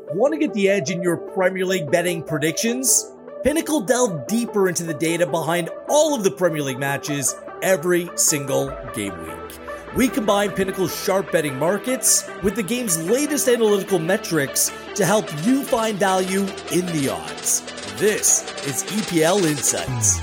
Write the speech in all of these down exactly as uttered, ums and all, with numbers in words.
Want to get the edge in your Premier League betting predictions? Pinnacle delved deeper into the data behind all of the Premier League matches every single game week. We combine Pinnacle's sharp betting markets with the game's latest analytical metrics to help you find value in the odds. This is E P L Insights.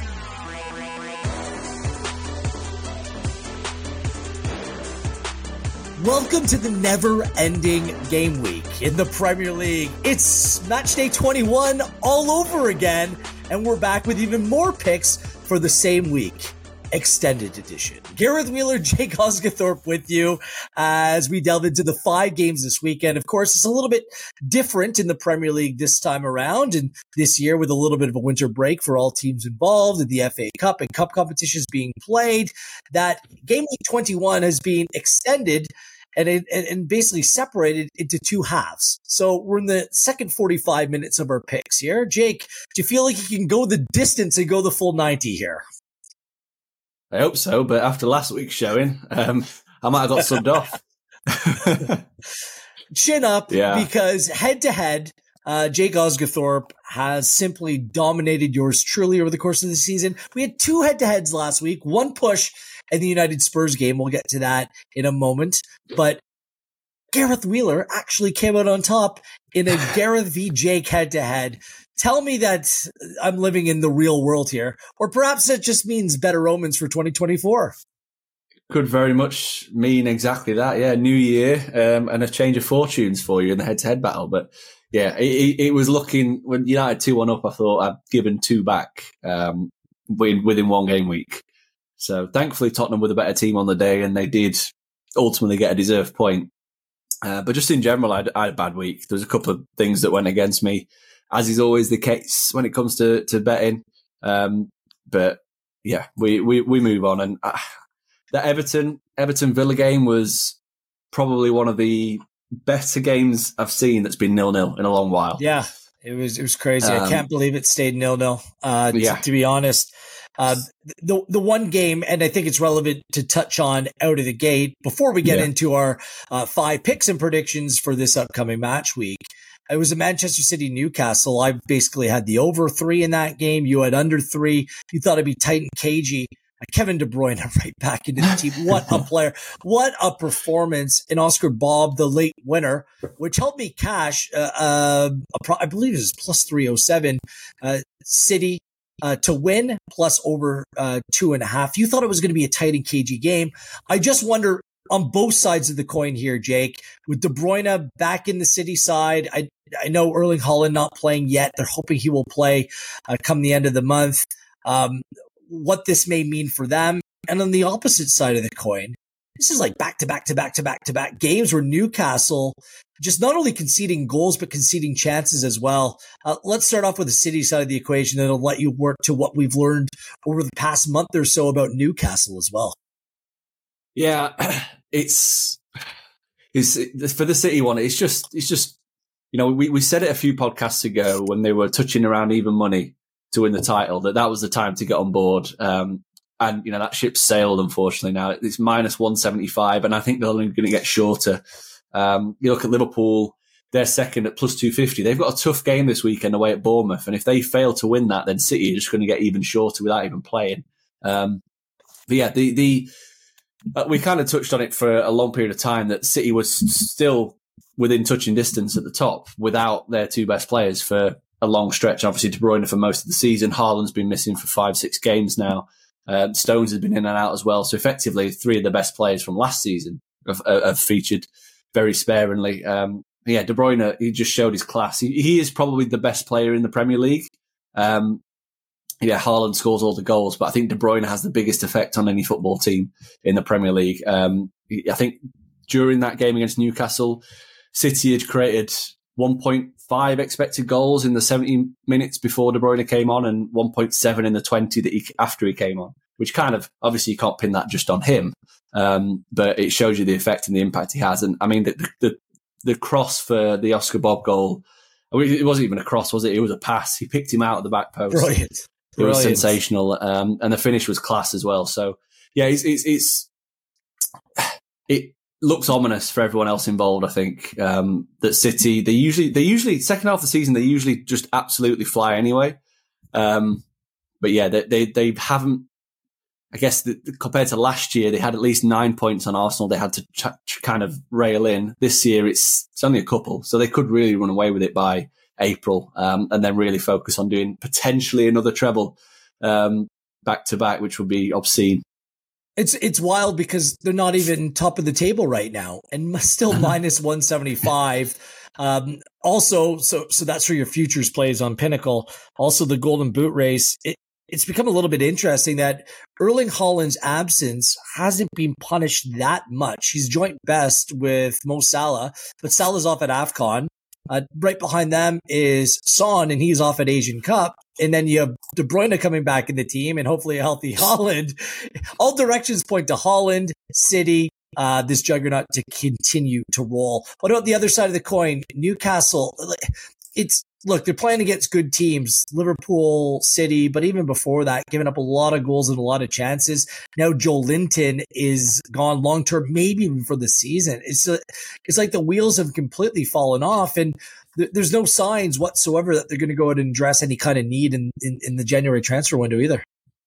Welcome to the never-ending game week in the Premier League. It's match day twenty-one all over again, and we're back with even more picks for the same week. Extended edition. Gareth Wheeler, Jake Osgathorpe with you as we delve into the five games this weekend. Of course, it's a little bit different in the Premier League this time around, and this year with a little bit of a winter break for all teams involved in the F A Cup and Cup competitions being played, that game week twenty-one has been extended and, and, and basically separated into two halves. So we're in the second forty-five minutes of our picks here. Jake, do you feel like you can go the distance and go the full ninety here? I hope so, but after last week's showing, um, I might have got subbed off. Chin up, yeah. Because head-to-head, uh, Jake Osgathorpe has simply dominated yours truly over the course of the season. We had two head-to-heads last week, one push in the United Spurs game. We'll get to that in a moment. But Gareth Wheeler actually came out on top in a Gareth v. Jake head-to-head. Tell me that I'm living in the real world here, or perhaps it just means better omens for twenty twenty-four. Could very much mean exactly that. Yeah, new year um, and a change of fortunes for you in the head-to-head battle. But yeah, it, it was looking, when United two one up, I thought I'd given two back um, within one game week. So thankfully Tottenham were the better team on the day, and they did ultimately get a deserved point. Uh, but just in general, I had, I had a bad week. There was a couple of things that went against me, as is always the case when it comes to, to betting. Um, but yeah, we, we, we move on. And uh, the Everton, Everton Villa game was probably one of the better games I've seen that's been nil-nil in a long while. Yeah, it was, it was crazy. Um, I can't believe it stayed nil-nil, uh, yeah. to, to be honest. Uh, the, the one game, and I think it's relevant to touch on out of the gate before we get yeah. into our uh, five picks and predictions for this upcoming match week. It was a Manchester City Newcastle. I basically had the over three in that game. You had under three. You thought it'd be tight and cagey. Kevin De Bruyne right back into the team. What a player. What a performance. And Oscar Bob, the late winner, which helped me cash, uh, uh, I believe it was plus three oh seven, uh, City uh, to win, plus over uh, two and a half. You thought it was going to be a tight and cagey game. I just wonder, on both sides of the coin here, Jake, with De Bruyne back in the City side, I I know Erling Haaland not playing yet. They're hoping he will play uh, come the end of the month. Um, what this may mean for them. And on the opposite side of the coin, this is like back to back to back to back to back games where Newcastle just not only conceding goals, but conceding chances as well. Uh, let's start off with the City side of the equation, and it'll let you work to what we've learned over the past month or so about Newcastle as well. Yeah, it's, it's for the City one. It's just, it's just, you know, we, we said it a few podcasts ago when they were touching around even money to win the title, that that was the time to get on board. Um, and, you know, that ship sailed, unfortunately. Now it's minus one seventy-five, and I think they're only going to get shorter. Um, you look at Liverpool, they're second at plus two fifty. They've got a tough game this weekend away at Bournemouth. And if they fail to win that, then City are just going to get even shorter without even playing. Um, but yeah, the, the, uh, we kind of touched on it for a long period of time that City was still within touching distance at the top without their two best players for a long stretch. Obviously, De Bruyne for most of the season. Haaland's been missing for five, six games now. Uh, Stones has been in and out as well. So effectively, three of the best players from last season have, have featured very sparingly. Um, yeah, De Bruyne, he just showed his class. He, he is probably the best player in the Premier League. Um, yeah, Haaland scores all the goals, but I think De Bruyne has the biggest effect on any football team in the Premier League. Um, I think during that game against Newcastle, City had created one point five expected goals in the seventy minutes before De Bruyne came on, and one point seven in the twenty that he, after he came on, which kind of, obviously you can't pin that just on him. Um, but it shows you the effect and the impact he has. And I mean, the, the, the cross for the Oscar Bob goal, it wasn't even a cross, was it? It was a pass. He picked him out of the back post. Brilliant. It Brilliant. was sensational. Um, and the finish was class as well. So yeah, it's, it's, it's it, looks ominous for everyone else involved. I think um, that City they usually they usually second half of the season they usually just absolutely fly anyway. Um, but yeah, they, they they haven't. I guess the, compared to last year, they had at least nine points on Arsenal. They had to ch- ch- kind of rail in. This year, it's it's only a couple, so they could really run away with it by April, um, and then really focus on doing potentially another treble um, back to back, which would be obscene. It's it's wild because they're not even top of the table right now, and still minus one seventy-five. Um, also, so so that's for your futures plays on Pinnacle. Also, the Golden Boot race. It, It's become a little bit interesting that Erling Haaland's absence hasn't been punished that much. He's joint best with Mo Salah, but Salah's off at AFCON. Uh, right behind them is Son, and he's off at Asian Cup. And then you have De Bruyne coming back in the team, and hopefully a healthy Haaland. All directions point to Haaland, City, uh, this juggernaut to continue to roll. What about the other side of the coin? Newcastle. It's Look, they're playing against good teams, Liverpool, City, but even before that, giving up a lot of goals and a lot of chances. Now Joe Linton is gone long-term, maybe even for the season. It's a, it's like the wheels have completely fallen off, and th- there's no signs whatsoever that they're going to go out and address any kind of need in, in, in the January transfer window either.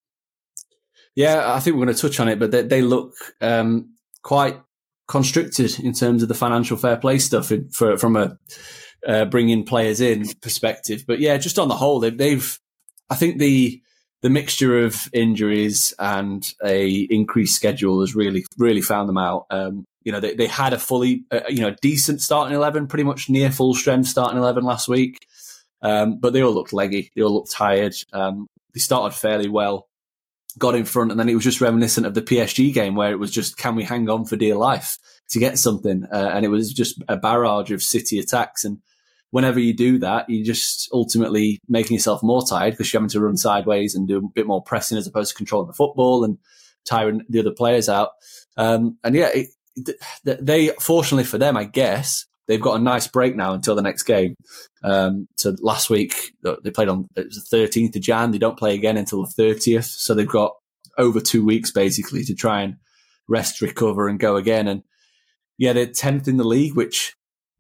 Yeah, I think we're going to touch on it, but they, they look um, quite constricted in terms of the financial fair play stuff for, from a Uh, bringing players in perspective. But yeah, just on the whole, they've, they've, I think the, the mixture of injuries and a increased schedule has really, really found them out. Um, you know, they, they had a fully, uh, you know, decent starting eleven, pretty much near full strength starting eleven last week. Um, but they all looked leggy. They all looked tired. Um, they started fairly well, got in front, and then it was just reminiscent of the P S G game where it was just, can we hang on for dear life to get something? Uh, and it was just a barrage of City attacks. And whenever you do that, you're just ultimately making yourself more tired because you're having to run sideways and do a bit more pressing as opposed to controlling the football and tiring the other players out. Um, and yeah, it, they, fortunately for them, I guess, they've got a nice break now until the next game. Um, so last week, they played on, it was the thirteenth of January. They don't play again until the thirtieth. So they've got over two weeks basically to try and rest, recover and go again. And yeah, they're tenth in the league, which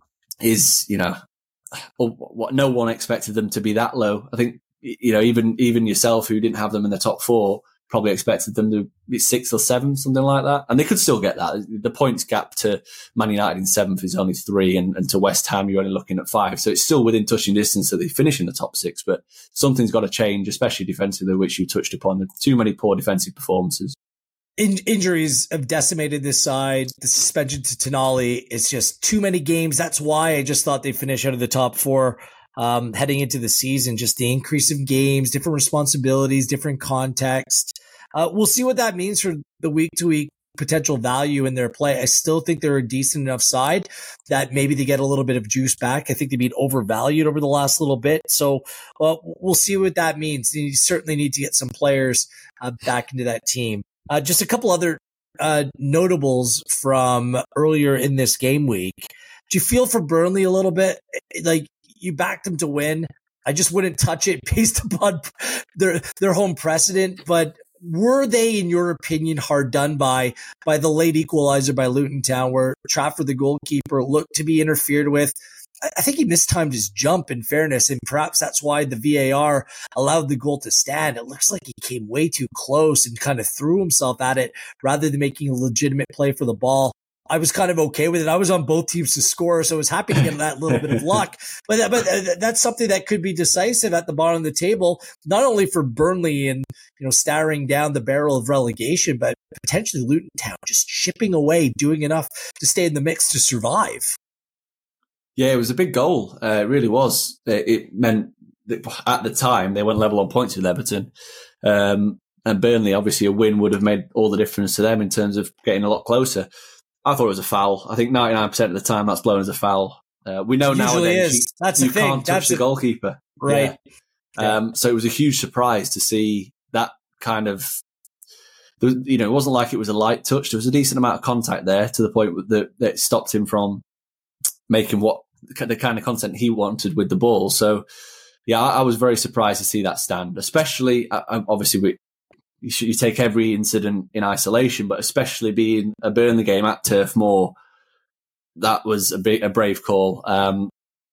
is, you know, what no one expected them to be that low. I think, you know, even even yourself, who didn't have them in the top four, probably expected them to be sixth or seventh, something like that. And they could still get that. The points gap to Man United in seventh is only three, and, and to West Ham, you're only looking at five. So it's still within touching distance that they finish in the top six. But something's got to change, especially defensively, which you touched upon. Too many poor defensive performances. In- injuries have decimated this side. The suspension to Tonali is just too many games. That's why I just thought they'd finish out of the top four um, heading into the season. Just the increase of games, different responsibilities, different context. Uh, we'll see what that means for the week-to-week potential value in their play. I still think they're a decent enough side that maybe they get a little bit of juice back. I think they've been overvalued over the last little bit. So well, we'll see what that means. You certainly need to get some players uh, back into that team. Uh, just a couple other uh, notables from earlier in this game week. Do you feel for Burnley a little bit? Like, you backed them to win. I just wouldn't touch it based upon their their home precedent. But were they, in your opinion, hard done by by the late equalizer by Luton Town, where Trafford, the goalkeeper, looked to be interfered with? I think he mistimed his jump, in fairness, and perhaps that's why the V A R allowed the goal to stand. It looks like he came way too close and kind of threw himself at it rather than making a legitimate play for the ball. I was kind of okay with it. I was on both teams to score, so I was happy to get that little bit of luck. But, but that's something that could be decisive at the bottom of the table, not only for Burnley and, you know, staring down the barrel of relegation, but potentially Luton Town just chipping away, doing enough to stay in the mix to survive. Yeah, it was a big goal. Uh, it really was. It, it meant that at the time they went level on points with Everton. Um, and Burnley, obviously a win would have made all the difference to them in terms of getting a lot closer. I thought it was a foul. I think ninety-nine percent of the time that's blown as a foul. Uh, we know nowadays you, that's you the thing. can't touch that's the a, goalkeeper. Right. Yeah. Um, so it was a huge surprise to see that kind of, you know, it wasn't like it was a light touch. There was a decent amount of contact there to the point that, that stopped him from making what the kind of content he wanted with the ball. So, yeah, I, I was very surprised to see that stand, especially, uh, obviously, we, you, should, you take every incident in isolation, but especially being a Burnley game at Turf Moor, that was a big, a brave call. Um,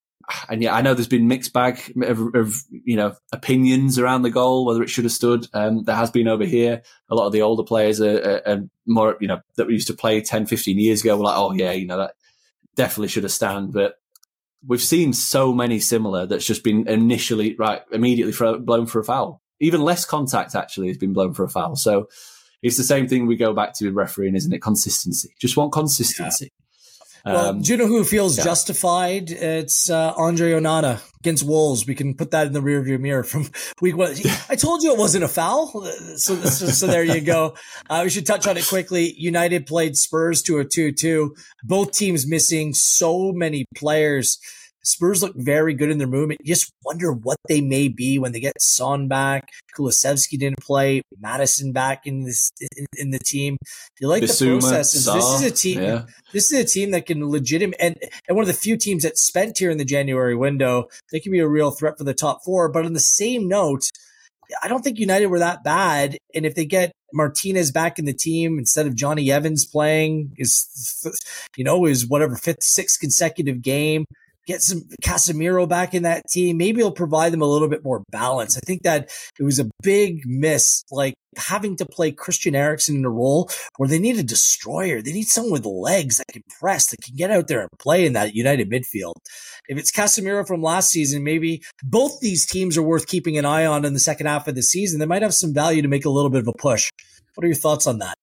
and yeah, I know there's been mixed bag of, of you know opinions around the goal, whether it should have stood. Um, there has been over here. A lot of the older players are, are, are more, you know, that we used to play ten, fifteen years ago were like, oh yeah, you know, that definitely should have stand. But we've seen so many similar that's just been initially, right, immediately for, blown for a foul. Even less contact actually has been blown for a foul. So it's the same thing we go back to with refereeing, isn't it? Consistency. Just want consistency. Yeah. Well, Um, do you know who feels yeah. justified? It's uh, Andre Onana against Wolves. We can put that in the rearview mirror from week one. I told you it wasn't a foul. So, so, so there you go. Uh, we should touch on it quickly. United played Spurs to a two two. Both teams missing so many players. Spurs look very good in their movement. You just wonder what they may be when they get Son back. Kulusevski didn't play. Madison back in this in, in the team. You like Bissouma, the processes. Saar, this is a team. yeah. This is a team that can legitimate and, and one of the few teams that spent here in the January window. They can be a real threat for the top four. But on the same note, I don't think United were that bad. And if they get Martinez back in the team instead of Johnny Evans playing his, you know, his whatever fifth, sixth consecutive game. Get some Casemiro back in that team. Maybe it'll provide them a little bit more balance. I think that it was a big miss, like having to play Christian Eriksen in a role where they need a destroyer. They need someone with legs that can press, that can get out there and play in that United midfield. If it's Casemiro from last season, maybe both these teams are worth keeping an eye on in the second half of the season. They might have some value to make a little bit of a push. What are your thoughts on that?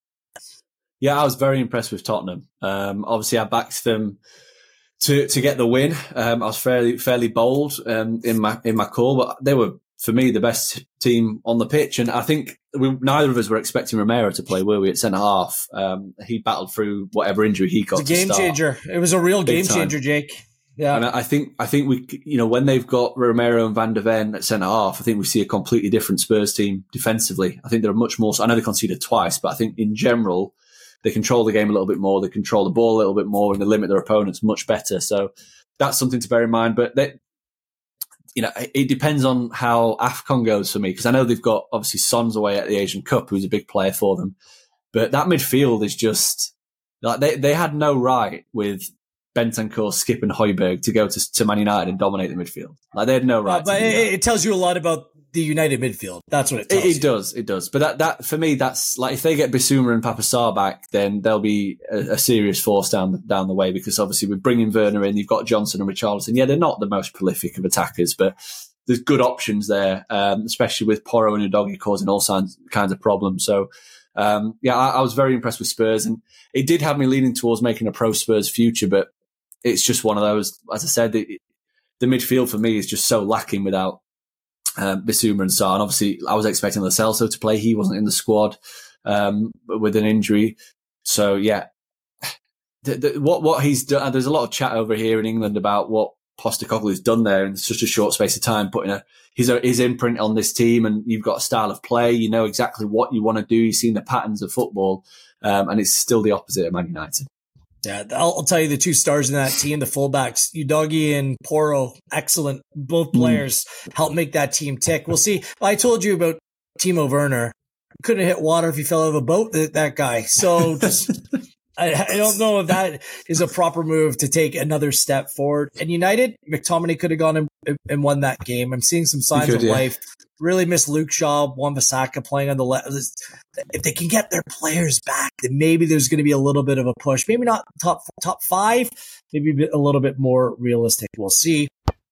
Yeah, I was very impressed with Tottenham. Um, obviously, I backed them to to get the win. Um, I was fairly fairly bold um, in my in my call, but they were, for me, the best team on the pitch. And I think we, neither of us were expecting Romero to play, were we, at centre half? Um, he battled through whatever injury he got. It's a game to start. changer. It was a real Big game time. changer, Jake. Yeah, and I think I think we, you know, when they've got Romero and Van de Ven at centre half, I think we see a completely different Spurs team defensively. I think they're much more. I know they conceded twice, but I think in general they control the game a little bit more. They control the ball a little bit more, and they limit their opponents much better. So that's something to bear in mind. But they, you know, it depends on how AFCON goes for me, because I know they've got obviously Son's away at the Asian Cup, who's a big player for them. But that midfield is just like they they had no right with Bentancur, Skip, and Højbjerg to go to, to Man United and dominate the midfield. Like they had no right. Uh, but to do it, that. it tells you a lot about the United midfield. That's what it tells It, it you. does, it does. But that, that for me, that's like if they get Bissouma and Papa Sarr back, then they'll be a, a serious force down down the way. Because obviously, we're bringing Werner in. You've got Johnson and Richarlison. Yeah, they're not the most prolific of attackers, but there's good options there, um, especially with Porro and Udogie causing all kinds kinds of problems. So, um, yeah, I, I was very impressed with Spurs, and it did have me leaning towards making a pro Spurs future, but it's just one of those. As I said, the, the midfield for me is just so lacking without Um, Bissouma and Sarr. And obviously, I was expecting Lo Celso to play. He wasn't in the squad um, with an injury. So, yeah, the, the, what what he's done. There's a lot of chat over here in England about what Postecoglou's done there in such a short space of time, putting a his his imprint on this team. And you've got a style of play. You know exactly what you want to do. You've seen the patterns of football, um, and it's still the opposite of Man United. Yeah, I'll, I'll tell you the two stars in that team, the fullbacks, Udogie and Porro, excellent. Both players mm. help make that team tick. We'll see. I told you about Timo Werner. Couldn't hit water if he fell out of a boat, that, that guy. So just, I, I don't know if that is a proper move to take another step forward. And United, McTominay could have gone and, and won that game. I'm seeing some signs could, of yeah. life. Really miss Luke Shaw, Wan-Bissaka playing on the left. If they can get their players back, then maybe there's going to be a little bit of a push. Maybe not top top five, maybe a little bit more realistic. We'll see.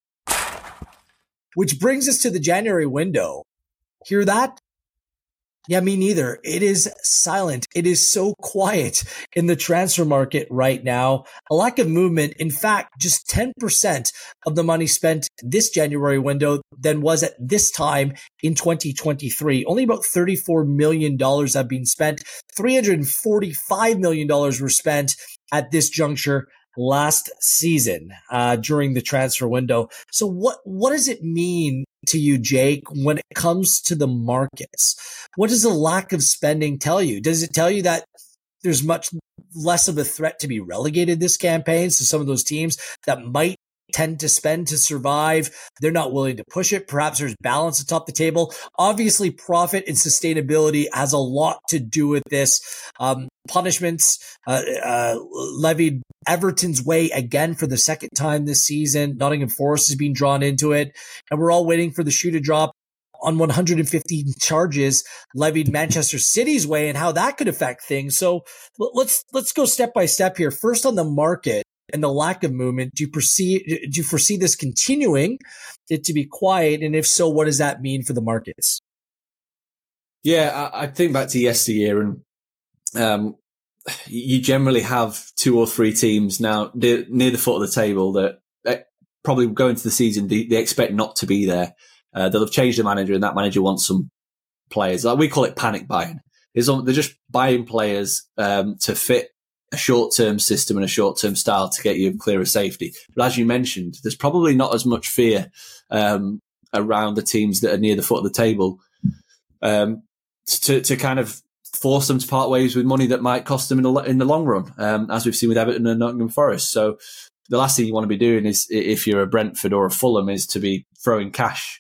Which brings us to the January window. Hear that? Yeah, me neither. It is silent. It is so quiet in the transfer market right now. A lack of movement. In fact, just ten percent of the money spent this January window than was at this time in twenty twenty-three. Only about thirty-four million dollars have been spent. three hundred forty-five million dollars were spent at this juncture last season uh, during the transfer window. So what, what does it mean to you, Jake, when it comes to the markets? What does the lack of spending tell you? Does it tell you that there's much less of a threat to be relegated this campaign? So some of those teams that might tend to spend to survive. They're not willing to push it. Perhaps there's balance atop the table. Obviously, profit and sustainability has a lot to do with this. Um, punishments uh, uh, levied Everton's way again for the second time this season. Nottingham Forest is being drawn into it, and we're all waiting for the shoe to drop on one hundred fifty charges levied Manchester City's way and how that could affect things. So let's let's go step by step here. First, on the market and the lack of movement, do you foresee do you foresee this continuing, it to be quiet? And if so, what does that mean for the markets? Yeah, I, I think back to yesteryear, and um, you generally have two or three teams now near, near the foot of the table that, that probably go into the season, they, they expect not to be there. Uh, they'll have changed the manager, and that manager wants some players. Like we call it panic buying. It's, they're just buying players um, to fit a short-term system and a short-term style to get you clear of safety. But as you mentioned, there's probably not as much fear um, around the teams that are near the foot of the table um, to, to kind of force them to part ways with money that might cost them in the, in the long run, um, as we've seen with Everton and Nottingham Forest. So the last thing you want to be doing is, if you're a Brentford or a Fulham, is to be throwing cash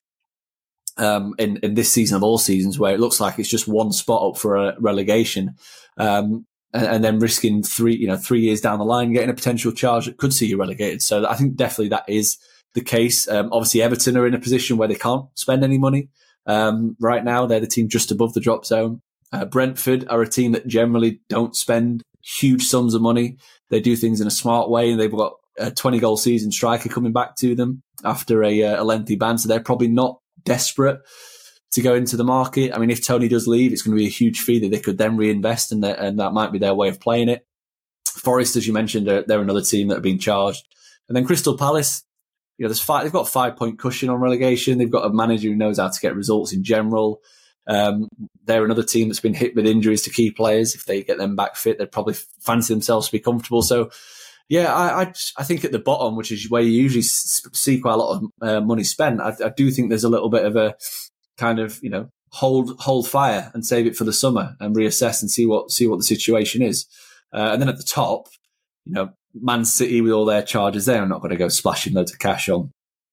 Um, in, in this season of all seasons, where it looks like it's just one spot up for a relegation, um, and, and then risking three, you know, three years down the line, getting a potential charge that could see you relegated. So I think definitely that is the case. Um, obviously Everton are in a position where they can't spend any money. Um, right now they're the team just above the drop zone. Uh, Brentford are a team that generally don't spend huge sums of money. They do things in a smart way, and they've got a twenty goal season striker coming back to them after a, a lengthy ban. So they're probably not desperate to go into the market. I mean, if Tony does leave, it's going to be a huge fee that they could then reinvest, and that, and that might be their way of playing it. Forest, as you mentioned, are, they're another team that have been charged. And then Crystal Palace, you know, there's five, they've got five point cushion on relegation. They've got a manager who knows how to get results in general. Um, they're another team that's been hit with injuries to key players. If they get them back fit, they'd probably fancy themselves to be comfortable. So, yeah, I, I, I think at the bottom, which is where you usually see quite a lot of uh, money spent, I, I do think there's a little bit of a kind of, you know, hold hold fire and save it for the summer and reassess and see what see what the situation is. Uh, and then at the top, you know, Man City with all their charges, they're not going to go splashing loads of cash on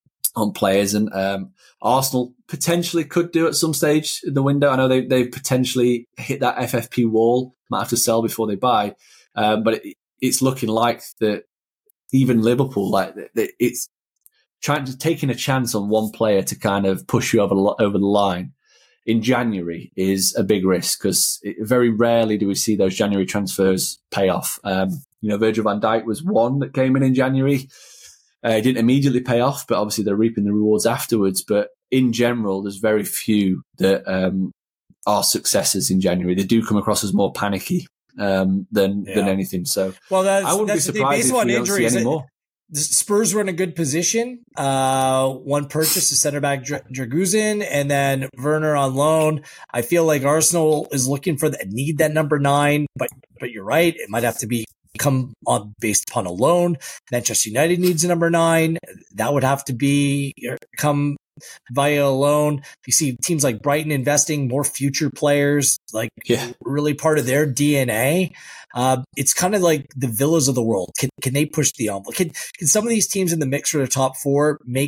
on players. And um, Arsenal potentially could do at some stage in the window. I know they they've potentially hit that F F P wall, might have to sell before they buy, um, but it, it's looking like that even Liverpool, like it's trying to taking a chance on one player to kind of push you over over the line in January is a big risk, because very rarely do we see those January transfers pay off. Um, you know, Virgil van Dijk was one that came in in January. Uh, it didn't immediately pay off, but obviously they're reaping the rewards afterwards. But in general, there's very few that um, are successes in January. They do come across as more panicky um, than yeah. than anything. So well, that's, I wouldn't that's be surprised if we don't see any more. The Spurs were in a good position. Uh, one purchase to center back Dra- Draguzin, and then Werner on loan. I feel like Arsenal is looking for the need that number nine, but but you're right. It might have to be come on based upon a loan. Manchester United needs a number nine. That would have to be come via a loan. You see teams like Brighton investing more future players, like yeah. really part of their D N A. Uh, it's kind of like the Villas of the world. Can can they push the envelope? Can can some of these teams in the mix for the top four make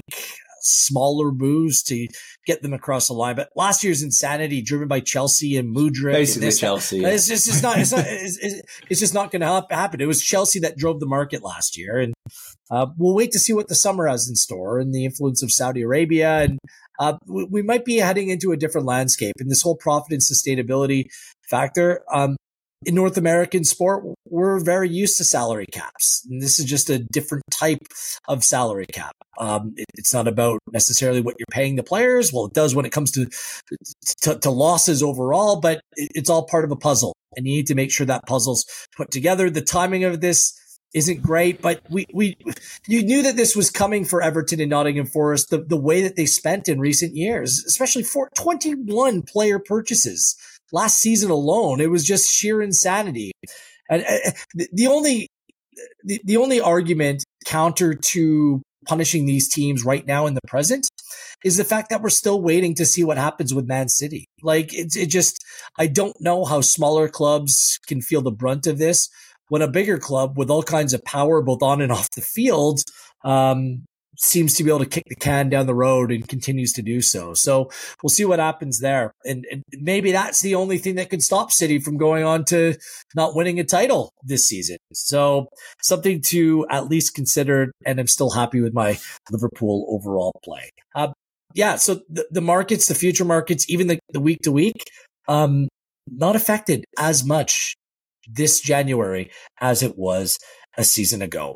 smaller moves to get them across the line? But last year's insanity, driven by Chelsea and Mudryk, basically and this, Chelsea, yeah. it's just it's not it's not it's, it's just not going to happen. It was Chelsea that drove the market last year, and uh, we'll wait to see what the summer has in store and the influence of Saudi Arabia, and uh, we, we might be heading into a different landscape. And this whole profit and sustainability factor. Um, In North American sport, we're very used to salary caps. And this is just a different type of salary cap. Um, it, it's not about necessarily what you're paying the players. Well, it does when it comes to to, to losses overall, but it, it's all part of a puzzle. And you need to make sure that puzzle's put together. The timing of this isn't great, but we, we you knew that this was coming for Everton and Nottingham Forest, the, the way that they spent in recent years, especially for twenty-one player purchases. Last season alone, it was just sheer insanity. And uh, the, the only the, the only argument counter to punishing these teams right now in the present is the fact that we're still waiting to see what happens with Man City. Like it's it just I don't know how smaller clubs can feel the brunt of this when a bigger club with all kinds of power both on and off the field um, seems to be able to kick the can down the road and continues to do so. So we'll see what happens there. And, and maybe that's the only thing that could stop City from going on to not winning a title this season. So something to at least consider. And I'm still happy with my Liverpool overall play. Uh, yeah. So the, the markets, the future markets, even the, the week to week, um, not affected as much this January as it was a season ago.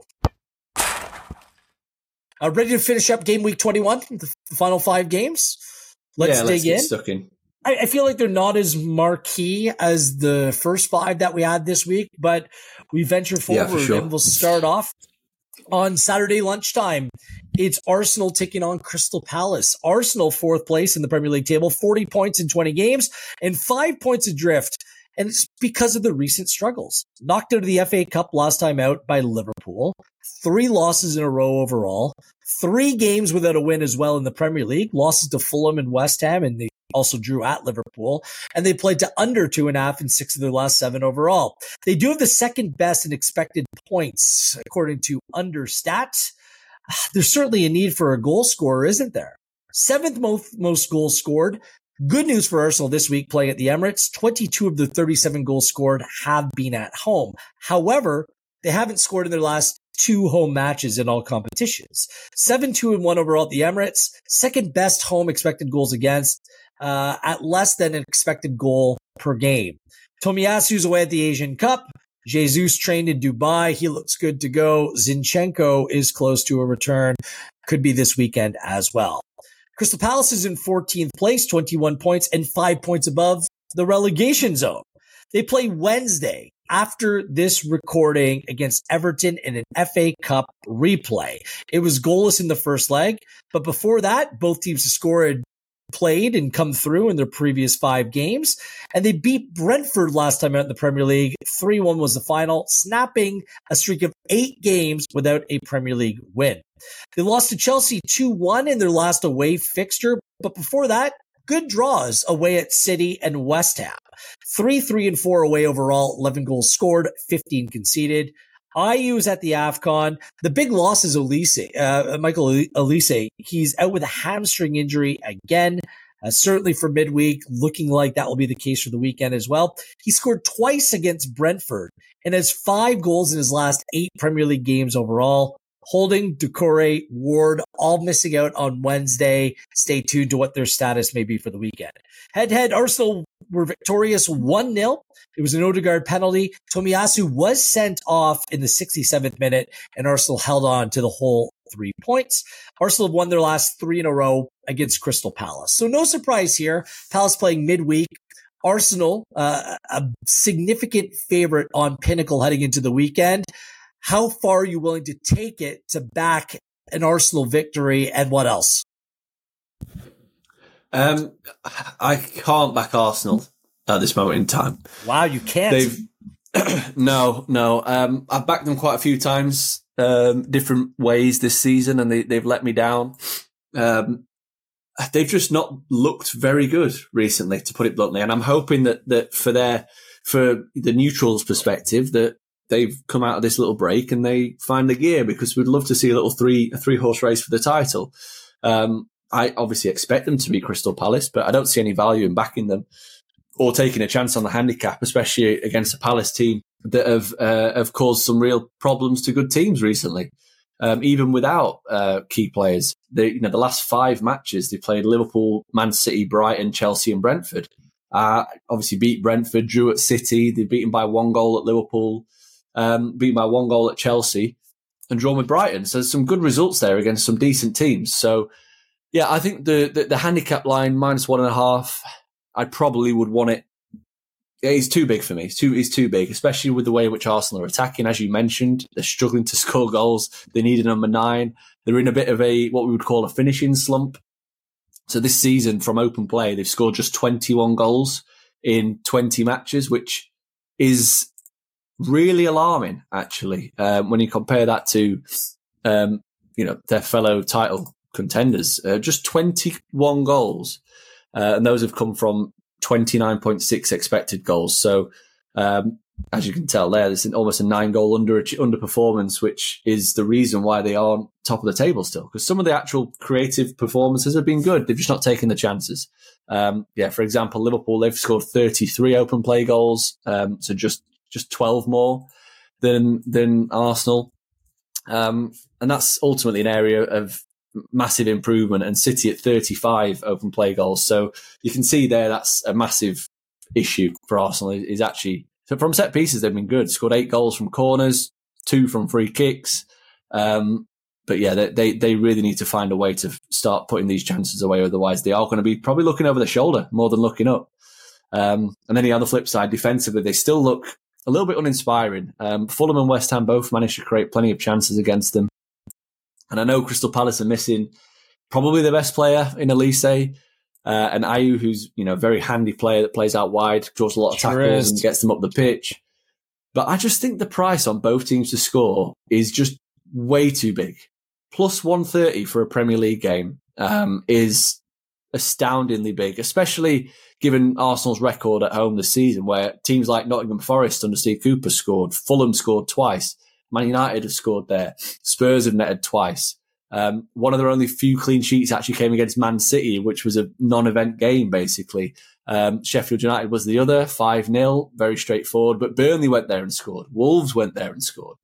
Uh, ready to finish up game week twenty-one, the final five games? Let's yeah, dig let's get in. Stuck in. I, I feel like they're not as marquee as the first five that we had this week, but we venture forward yeah, sure. and we'll start off on Saturday lunchtime. It's Arsenal taking on Crystal Palace. Arsenal fourth place in the Premier League table, forty points in twenty games and five points adrift. And it's because of the recent struggles. Knocked out of the F A Cup last time out by Liverpool. Three losses in a row overall. Three games without a win as well in the Premier League. Losses to Fulham and West Ham, and they also drew at Liverpool. And they played to under two and a half in six of their last seven overall. They do have the second best in expected points, according to Understat. There's certainly a need for a goal scorer, isn't there? Seventh most, most goals scored. Good news for Arsenal this week playing at the Emirates. twenty-two of the thirty-seven goals scored have been at home. However, they haven't scored in their last two home matches in all competitions. seven two and one overall at the Emirates. Second best home expected goals against, uh, at less than an expected goal per game. Tomiyasu's away at the Asian Cup. Jesus trained in Dubai. He looks good to go. Zinchenko is close to a return. Could be this weekend as well. Crystal Palace is in fourteenth place, twenty-one points and five points above the relegation zone. They play Wednesday after this recording against Everton in an F A Cup replay. It was goalless in the first leg, but before that, both teams have scored, played and come through in their previous five games, and they beat Brentford last time out in the Premier League. three one was the final, snapping a streak of eight games without a Premier League win. They lost to Chelsea two one in their last away fixture, but before that, good draws away at City and West Ham. three three and four away overall, eleven goals scored, fifteen conceded. I U is at the AFCON. The big loss is Olise, uh, Michael Olise. He's out with a hamstring injury again, uh, certainly for midweek, looking like that will be the case for the weekend as well. He scored twice against Brentford and has five goals in his last eight Premier League games overall. Holding, Doucouré, Ward, all missing out on Wednesday. Stay tuned to what their status may be for the weekend. Head-to-head, Arsenal were victorious one nil. It was an Odegaard penalty. Tomiyasu was sent off in the sixty-seventh minute, and Arsenal held on to the whole three points. Arsenal have won their last three in a row against Crystal Palace. So no surprise here. Palace playing midweek. Arsenal, uh, a significant favorite on Pinnacle heading into the weekend. How far are you willing to take it to back an Arsenal victory, and what else? Um, I can't back Arsenal at this moment in time. Wow, you can't? They've no, no. Um, I've backed them quite a few times, um, different ways this season, and they, they've let me down. Um, they've just not looked very good recently, to put it bluntly. And I'm hoping that that for their for the neutrals' perspective, that they've come out of this little break and they find the gear, because we'd love to see a little three a three horse race for the title. Um, I obviously expect them to be Crystal Palace, but I don't see any value in backing them or taking a chance on the handicap, especially against a Palace team that have uh, have caused some real problems to good teams recently. Um, even without uh, key players, they, you know, the last five matches they played Liverpool, Man City, Brighton, Chelsea, and Brentford. Uh, obviously beat Brentford, drew at City. They've beaten by one goal at Liverpool. Um, beaten by one goal at Chelsea and drawn with Brighton. So there's some good results there against some decent teams. So, yeah, I think the, the, the handicap line, minus one and a half, I probably would want it. Yeah, it's too big for me. It's too, it's too big, especially with the way in which Arsenal are attacking. As you mentioned, they're struggling to score goals. They need a number nine. They're in a bit of a, what we would call a finishing slump. So this season from open play, they've scored just twenty-one goals in twenty matches, which is really alarming, actually, um, when you compare that to, um, you know, their fellow title contenders. Uh, just twenty-one goals, uh, and those have come from twenty-nine point six expected goals. So, um, as you can tell there, there's an, almost a nine-goal under underperformance, which is the reason why they aren't top of the table still. Because some of the actual creative performances have been good. They've just not taken the chances. Um, yeah, for example, Liverpool, they've scored thirty-three open play goals, um, so just just twelve more than than Arsenal. Um, and that's ultimately an area of massive improvement. And City at thirty-five open play goals. So you can see there that's a massive issue for Arsenal is actually... So from set pieces, they've been good. Scored eight goals from corners, two from free kicks. Um, but yeah, they, they they really need to find a way to start putting these chances away. Otherwise, they are going to be probably looking over the shoulder more than looking up. Um, and then on the flip side, defensively, they still look a little bit uninspiring. Um, Fulham and West Ham both managed to create plenty of chances against them. And I know Crystal Palace are missing probably the best player in Elise. Uh, and Ayew, who's, you know, a very handy player that plays out wide, draws a lot of tackles sure and gets them up the pitch. But I just think the price on both teams to score is just way too big. Plus one thirty for a Premier League game um, is astoundingly big, especially given Arsenal's record at home this season, where teams like Nottingham Forest under Steve Cooper scored, Fulham scored twice, Man United have scored there, Spurs have netted twice. Um, one of their only few clean sheets actually came against Man City, which was a non-event game, basically. Um, Sheffield United was the other, five nil, very straightforward. But Burnley went there and scored. Wolves went there and scored.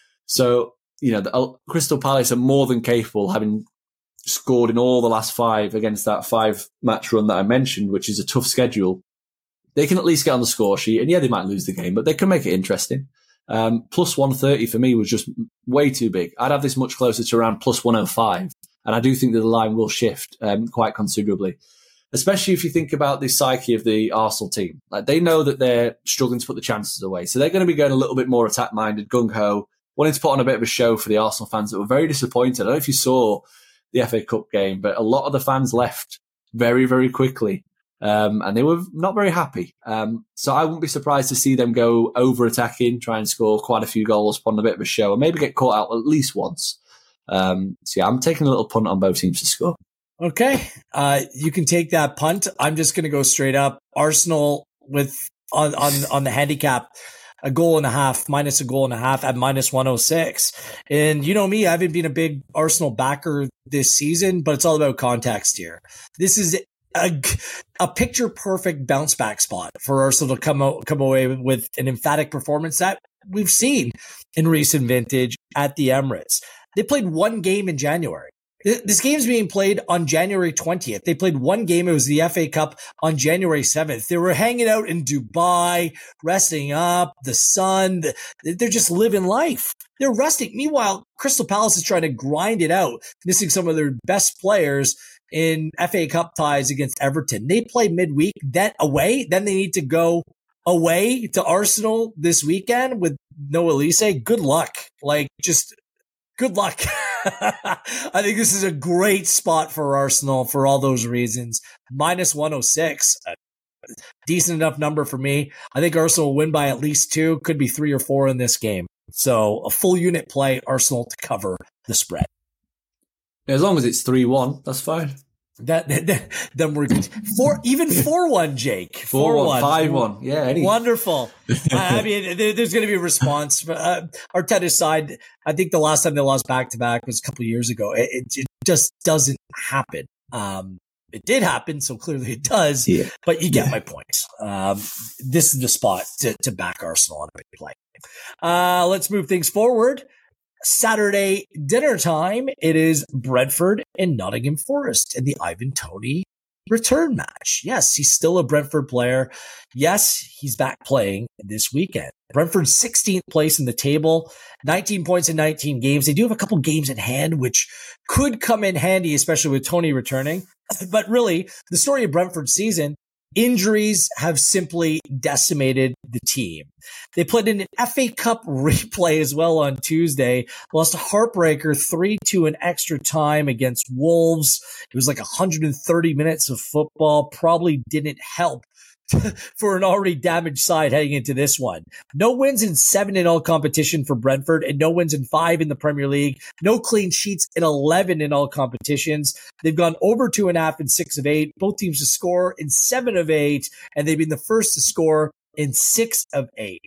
So, you know, the, uh, Crystal Palace are more than capable, having scored in all the last five against that five-match run that I mentioned, which is a tough schedule. They can at least get on the score sheet. And yeah, they might lose the game, but they can make it interesting. Um, plus one thirty for me was just way too big. I'd have this much closer to around plus one oh five. And I do think that the line will shift um, quite considerably, especially if you think about the psyche of the Arsenal team. Like, they know that they're struggling to put the chances away. So they're going to be going a little bit more attack-minded, gung-ho, wanting to put on a bit of a show for the Arsenal fans that were very disappointed. I don't know if you saw the F A Cup game, but a lot of the fans left very, very quickly. Um, and they were not very happy. Um, so I wouldn't be surprised to see them go over-attacking, try and score quite a few goals, put on a bit of a show, and maybe get caught out at least once. Um, so yeah, I'm taking a little punt on both teams to score. Okay. Uh, you can take that punt. I'm just going to go straight up. Arsenal with on, on, on the handicap, a goal and a half, minus a goal and a half at minus one oh six. And you know me, I haven't been a big Arsenal backer this season, but it's all about context here. This is A, a picture perfect bounce back spot for Arsenal to come out, come away with an emphatic performance that we've seen in recent vintage at the Emirates. They played one game in January. This game's being played on January twentieth. They played one game. It was the F A Cup on January seventh. They were hanging out in Dubai, resting up, the sun. They're just living life. They're resting. Meanwhile, Crystal Palace is trying to grind it out, missing some of their best players in F A Cup ties against Everton. They play midweek, then away. Then they need to go away to Arsenal this weekend with no Elise. Good luck. Like, just good luck. I think this is a great spot for Arsenal for all those reasons. Minus one oh six. A decent enough number for me. I think Arsenal will win by at least two. Could be three or four in this game. So a full unit play, Arsenal to cover the spread. As long as it's three one, that's fine. That, that then we're good. Four, even four one, Jake. Four one, five one. Yeah, any. Wonderful. I mean, there, there's going to be a response. Uh, Arteta's side, I think the last time they lost back to back was a couple of years ago. It, it, it just doesn't happen. Um, it did happen, so clearly it does. Yeah. But you get yeah. my point. Um, this is the spot to, to back Arsenal on a big play. Uh, let's move things forward. Saturday dinner time, it is Brentford and Nottingham Forest in the Ivan Toney return match. Yes, he's still a Brentford player. Yes, he's back playing this weekend. Brentford's sixteenth place in the table, nineteen points in nineteen games. They do have a couple games in hand, which could come in handy, especially with Toney returning. But really, the story of Brentford's season, injuries have simply decimated the team. They played in an F A Cup replay as well on Tuesday, lost a heartbreaker three two in extra time against Wolves. It was like one hundred thirty minutes of football, probably didn't help for an already damaged side heading into this one. No wins in seven in all competition for Brentford and no wins in five in the Premier League. No clean sheets in eleven in all competitions. They've gone over two and a half in six of eight. Both teams to score in seven of eight, and they've been the first to score in six of eight.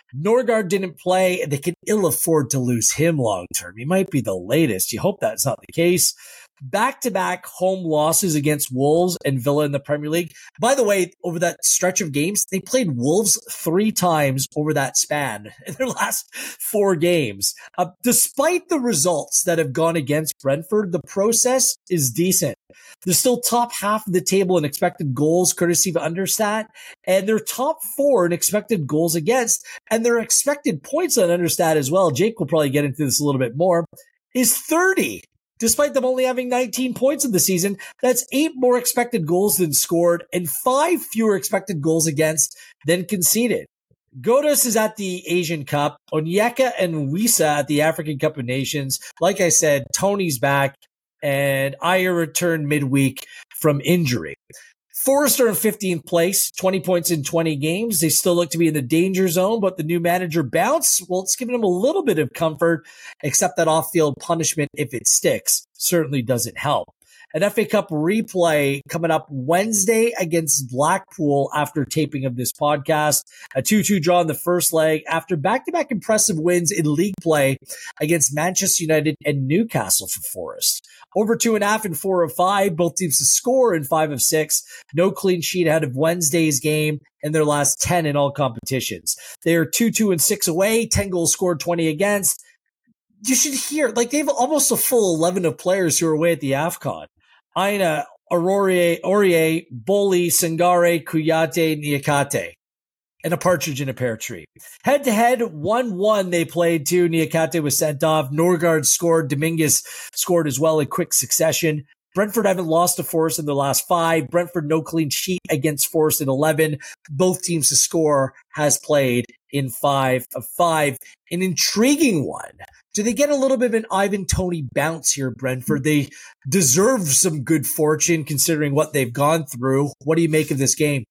Norgard didn't play, and they can ill afford to lose him long term. He might be the latest. You hope that's not the case. Back-to-back home losses against Wolves and Villa in the Premier League. By the way, over that stretch of games, they played Wolves three times over that span in their last four games. Uh, despite the results that have gone against Brentford, the process is decent. They're still top half of the table in expected goals, courtesy of Understat, and they're top four in expected goals against, and their expected points on Understat as well. Jake will probably get into this a little bit more, is thirty. Despite them only having nineteen points in the season, that's eight more expected goals than scored and five fewer expected goals against than conceded. Godas is at the Asian Cup, Onyeka and Wissa at the African Cup of Nations. Like I said, Tony's back, and Ayer returned midweek from injury. Forest are in fifteenth place, twenty points in twenty games. They still look to be in the danger zone, but the new manager bounce, well, it's given them a little bit of comfort, except that off-field punishment, if it sticks, certainly doesn't help. An F A Cup replay coming up Wednesday against Blackpool after taping of this podcast. A two-two draw in the first leg after back-to-back impressive wins in league play against Manchester United and Newcastle for Forest. Over two and a half in four of five. Both teams to score in five of six. No clean sheet ahead of Wednesday's game in their last ten in all competitions. They are two, two and six away. ten goals scored, twenty against. You should hear, like, they have almost a full eleven of players who are away at the AFCON. Aina, Aurier, Aurier, Boli, Sangare, Kuyate, Niakate. And a partridge in a pear tree. Head-to-head, one one they played too. Niakate was sent off. Norgard scored. Dominguez scored as well in quick succession. Brentford haven't lost to Forest in their last five. Brentford no clean sheet against Forest in eleven. Both teams to score has played in five of five. An intriguing one. Do they get a little bit of an Ivan Toney bounce here, Brentford? They deserve some good fortune considering what they've gone through. What do you make of this game?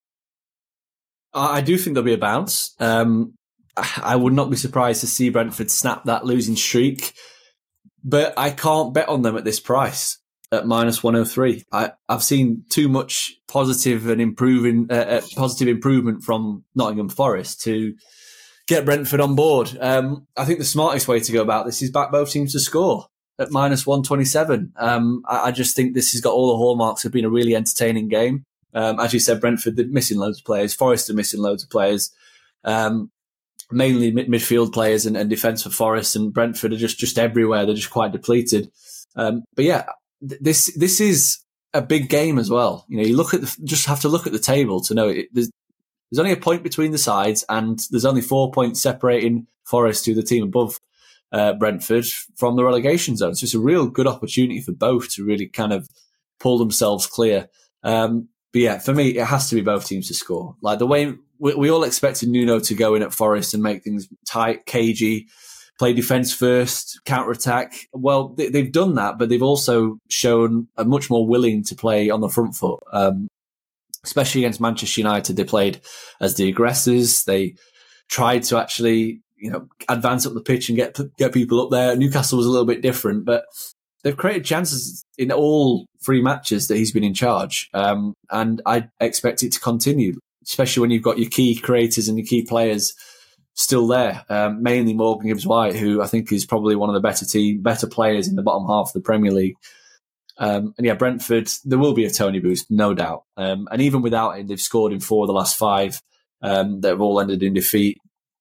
I do think there'll be a bounce. Um, I would not be surprised to see Brentford snap that losing streak, but I can't bet on them at this price at minus one oh three. I, I've seen too much positive and improving, uh, positive improvement from Nottingham Forest to get Brentford on board. Um, I think the smartest way to go about this is back both teams to score at minus one twenty-seven. Um, I, I just think this has got all the hallmarks of being a really entertaining game. Um, as you said, Brentford, they're missing loads of players. Forest are missing loads of players, um, mainly mid- midfield players and, and defence for Forest, and Brentford are just, just everywhere. They're just quite depleted. Um, but yeah, th- this this is a big game as well. You know, you look at the, just have to look at the table to know it. There's, there's only a point between the sides, and there's only four points separating Forest to the team above uh, Brentford from the relegation zone. So it's a real good opportunity for both to really kind of pull themselves clear. Um, But yeah, for me, it has to be both teams to score. Like the way we, we all expected Nuno to go in at Forest and make things tight, cagey, play defence first, counter-attack. Well, they, they've done that, but they've also shown a much more willing to play on the front foot. Um, especially against Manchester United, they played as the aggressors. They tried to actually, you know, advance up the pitch and get get people up there. Newcastle was a little bit different, but they've created chances in all three matches that he's been in charge. Um, and I expect it to continue, especially when you've got your key creators and your key players still there. Um, mainly Morgan Gibbs-White, who I think is probably one of the better team, better players in the bottom half of the Premier League. Um, and yeah, Brentford, there will be a Toney boost, no doubt. Um, and even without him, they've scored in four of the last five um, that have all ended in defeat.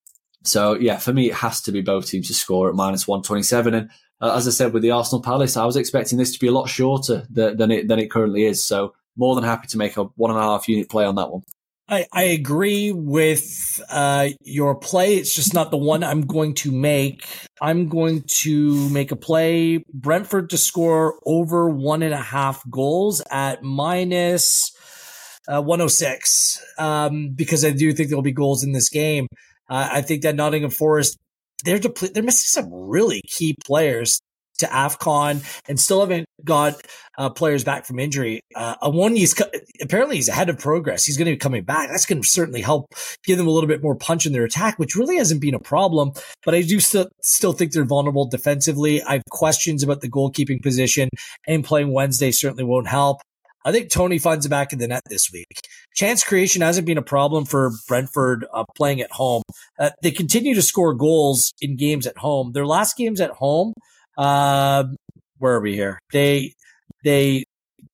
So yeah, for me, it has to be both teams to score at minus one twenty-seven. And Uh, as I said, with the Arsenal Palace, I was expecting this to be a lot shorter th- than it than it currently is. So more than happy to make a one and a half unit play on that one. I, I agree with uh, your play. It's just not the one I'm going to make. I'm going to make a play. Brentford to score over one and a half goals at minus uh, one oh six um, because I do think there'll be goals in this game. Uh, I think that Nottingham Forest, They're depl- they're missing some really key players to AFCON and still haven't got uh, players back from injury. Uh, one, he's co- apparently he's ahead of progress. He's going to be coming back. That's going to certainly help give them a little bit more punch in their attack, which really hasn't been a problem. But I do still still think they're vulnerable defensively. I have questions about the goalkeeping position, and playing Wednesday certainly won't help. I think Tony finds it back in the net this week. Chance creation hasn't been a problem for Brentford uh, playing at home. Uh, they continue to score goals in games at home. Their last games at home, uh, where are we here? They they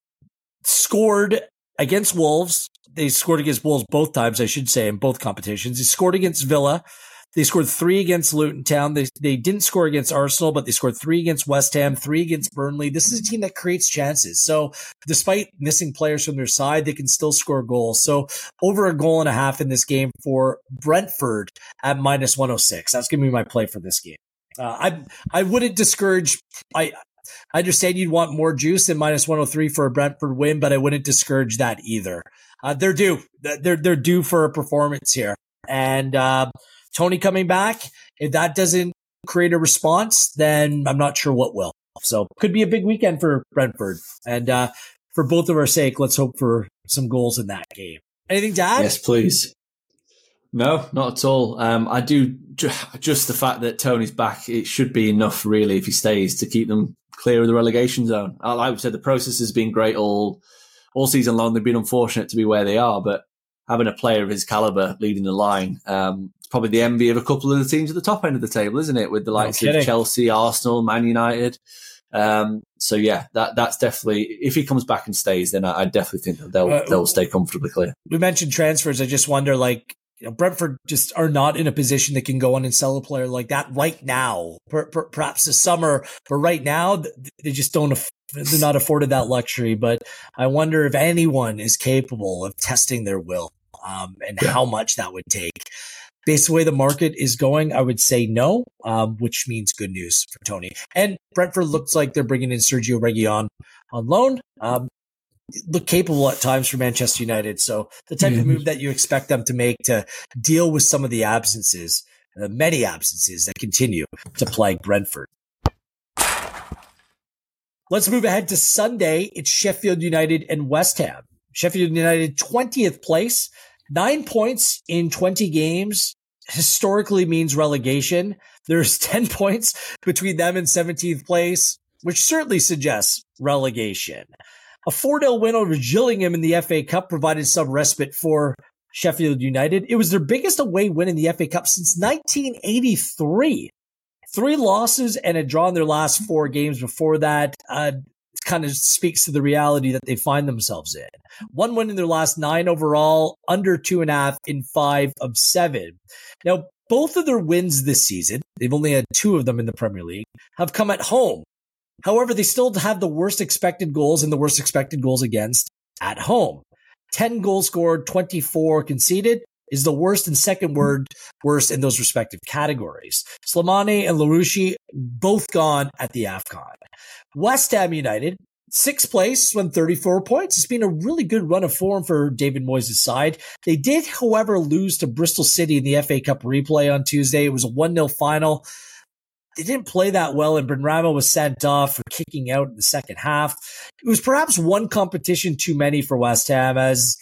scored against Wolves. They scored against Wolves both times, I should say, in both competitions. They scored against Villa. They scored three against Luton Town. They they didn't score against Arsenal, but they scored three against West Ham, three against Burnley. This is a team that creates chances. So despite missing players from their side, they can still score goals. So over a goal and a half in this game for Brentford at minus one oh six. That's going to be my play for this game. Uh, I I wouldn't discourage. I I understand you'd want more juice than minus one oh three for a Brentford win, but I wouldn't discourage that either. Uh, they're due. They're they're due for a performance here, and. Uh, Tony coming back, if that doesn't create a response, then I'm not sure what will. So could be a big weekend for Brentford. And uh, for both of our sake, let's hope for some goals in that game. Anything to add? Yes, please. No, not at all. Um, I do just the fact that Tony's back, it should be enough really if he stays to keep them clear of the relegation zone. Like we said, the process has been great all all season long. They've been unfortunate to be where they are, but having a player of his caliber leading the line, um, it's probably the envy of a couple of the teams at the top end of the table, isn't it? With the likes No of Chelsea, Arsenal, Man United. Um, so yeah, that that's definitely, if he comes back and stays, then I, I definitely think that they'll uh, they'll stay comfortably clear. We mentioned transfers. I just wonder, like, you know, Brentford just are not in a position that can go on and sell a player like that right now. Per, per, perhaps this summer, but right now they just don't. They're not afforded that luxury. But I wonder if anyone is capable of testing their will, um, and yeah. how much that would take. Based on the way the market is going, I would say no, um, which means good news for Tony. And Brentford looks like they're bringing in Sergio Reguilon on loan. Um, look capable at times for Manchester United. So the type mm-hmm. of move that you expect them to make to deal with some of the absences, the many absences that continue to plague Brentford. Let's move ahead to Sunday. It's Sheffield United and West Ham. Sheffield United, twentieth place. Nine points in twenty games historically means relegation. There's ten points between them and seventeenth place, which certainly suggests relegation. A four nil win over Gillingham in the F A Cup provided some respite for Sheffield United. It was their biggest away win in the F A Cup since nineteen eighty-three. Three losses and a draw in their last four games before that. Uh, kind of speaks to the reality that they find themselves in. One win in their last nine overall, under two and a half in five of seven. Now, both of their wins this season, they've only had two of them in the Premier League, have come at home. However, they still have the worst expected goals and the worst expected goals against at home. ten goals scored, twenty-four conceded is the worst and second word worst in those respective categories. Slimani and LaRouche both gone at the AFCON. West Ham United, sixth place, won thirty-four points. It's been a really good run of form for David Moyes' side. They did, however, lose to Bristol City in the F A Cup replay on Tuesday. It was a one nil final. They didn't play that well, and Benrahma was sent off for kicking out in the second half. It was perhaps one competition too many for West Ham, as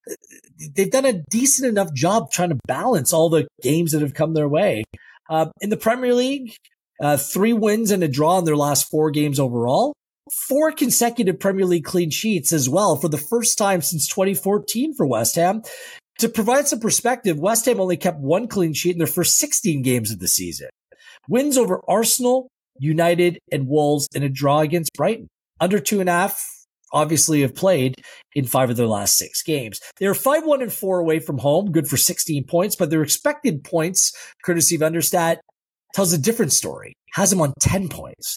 they've done a decent enough job trying to balance all the games that have come their way. Uh, in the Premier League, uh, three wins and a draw in their last four games overall. Four consecutive Premier League clean sheets as well for the first time since twenty fourteen for West Ham. To provide some perspective, West Ham only kept one clean sheet in their first sixteen games of the season. Wins over Arsenal, United, and Wolves, and a draw against Brighton. Under two and a half, obviously, have played in five of their last six games. They are five one and four away from home, good for sixteen points, but their expected points, courtesy of Understat, tells a different story. Has them on ten points.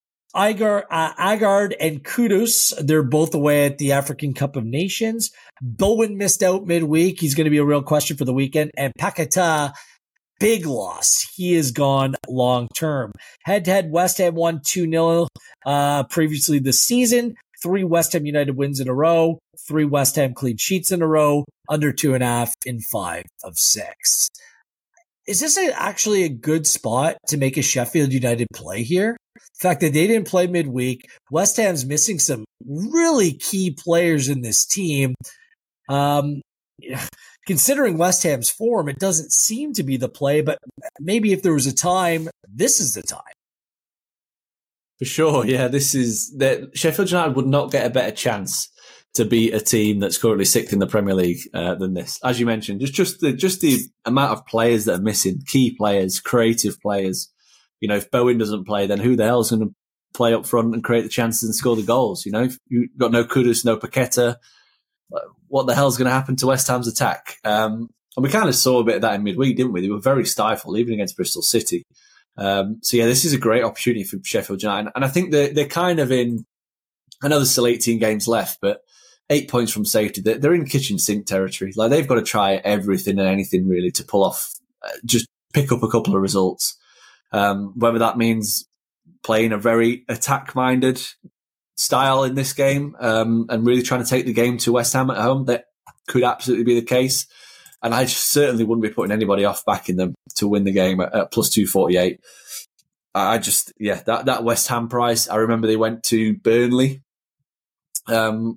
Agar, uh, Agard and Kudus, they're both away at the African Cup of Nations. Bowen missed out midweek. He's going to be a real question for the weekend. And Paquetá, big loss. He is gone long term. Head-to-head, West Ham won two nil uh, previously this season. Three West Ham United wins in a row. Three West Ham clean sheets in a row. Under two and a half in five of six. Is this a, actually a good spot to make a Sheffield United play here? The fact that they didn't play midweek, West Ham's missing some really key players in this team. Um, considering West Ham's form, it doesn't seem to be the play, but maybe if there was a time, this is the time. For sure, yeah. This is that Sheffield United would not get a better chance to beat a team that's currently sixth in the Premier League uh, than this. As you mentioned, just just the just the amount of players that are missing, key players, creative players. You know, if Bowen doesn't play, then who the hell is going to play up front and create the chances and score the goals? You know, if you've got no Kudus, no Paqueta, what the hell's going to happen to West Ham's attack? Um, and we kind of saw a bit of that in midweek, didn't we? They were very stifled, even against Bristol City. Um, so yeah, this is a great opportunity for Sheffield United, and I think they're they're kind of in. I know there's still eighteen games left, but eight points from safety. They're, they're in kitchen sink territory. Like they've got to try everything and anything really to pull off, uh, just pick up a couple of results. Um, whether that means playing a very attack-minded style in this game um, and really trying to take the game to West Ham at home, that could absolutely be the case. And I just certainly wouldn't be putting anybody off backing them to win the game at, at plus two forty-eight. I just, yeah, that, that West Ham price, I remember they went to Burnley. Um,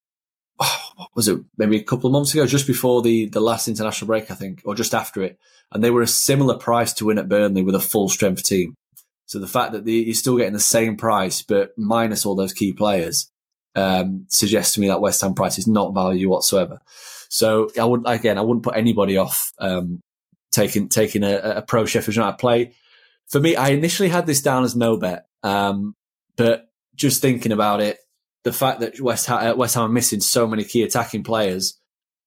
what was it? Maybe a couple of months ago, just before the, the last international break, I think, or just after it. And they were a similar price to win at Burnley with a full strength team. So the fact that the, you're still getting the same price, but minus all those key players, um, suggests to me that West Ham price is not value whatsoever. So I would, again, I wouldn't put anybody off, um, taking, taking a, a pro Sheffield United play. For me, I initially had this down as no bet. Um, but just thinking about it, the fact that West Ham, West Ham are missing so many key attacking players,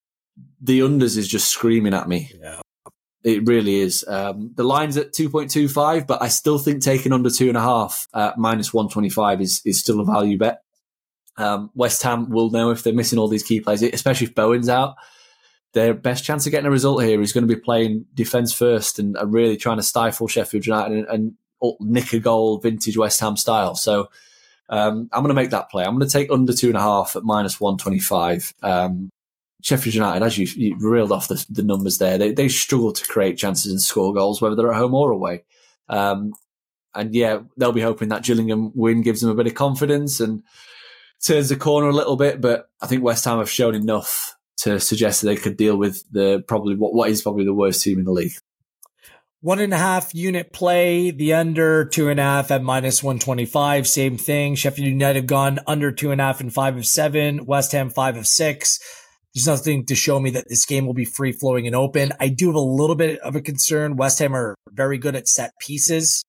the unders is just screaming at me. Yeah. It really is. Um, the line's at two point two five, but I still think taking under two and a half at minus one twenty-five is, is still a value bet. Um, West Ham will know if they're missing all these key players, especially if Bowen's out. Their best chance of getting a result here is going to be playing defence first and, and really trying to stifle Sheffield United and, and nick a goal vintage West Ham style. So um, I'm going to make that play. I'm going to take under two and a half at minus one twenty-five. Um, Sheffield United, as you, you reeled off the, the numbers there, they, they struggle to create chances and score goals, whether they're at home or away. Um, and yeah, they'll be hoping that Gillingham win gives them a bit of confidence and turns the corner a little bit. But I think West Ham have shown enough to suggest that they could deal with the probably what, what is probably the worst team in the league. One and a half unit play, the under two and a half at minus one twenty-five. Same thing. Sheffield United have gone under two and a half in five of seven. West Ham five of six. There's nothing to show me that this game will be free flowing and open. I do have a little bit of a concern. West Ham are very good at set pieces.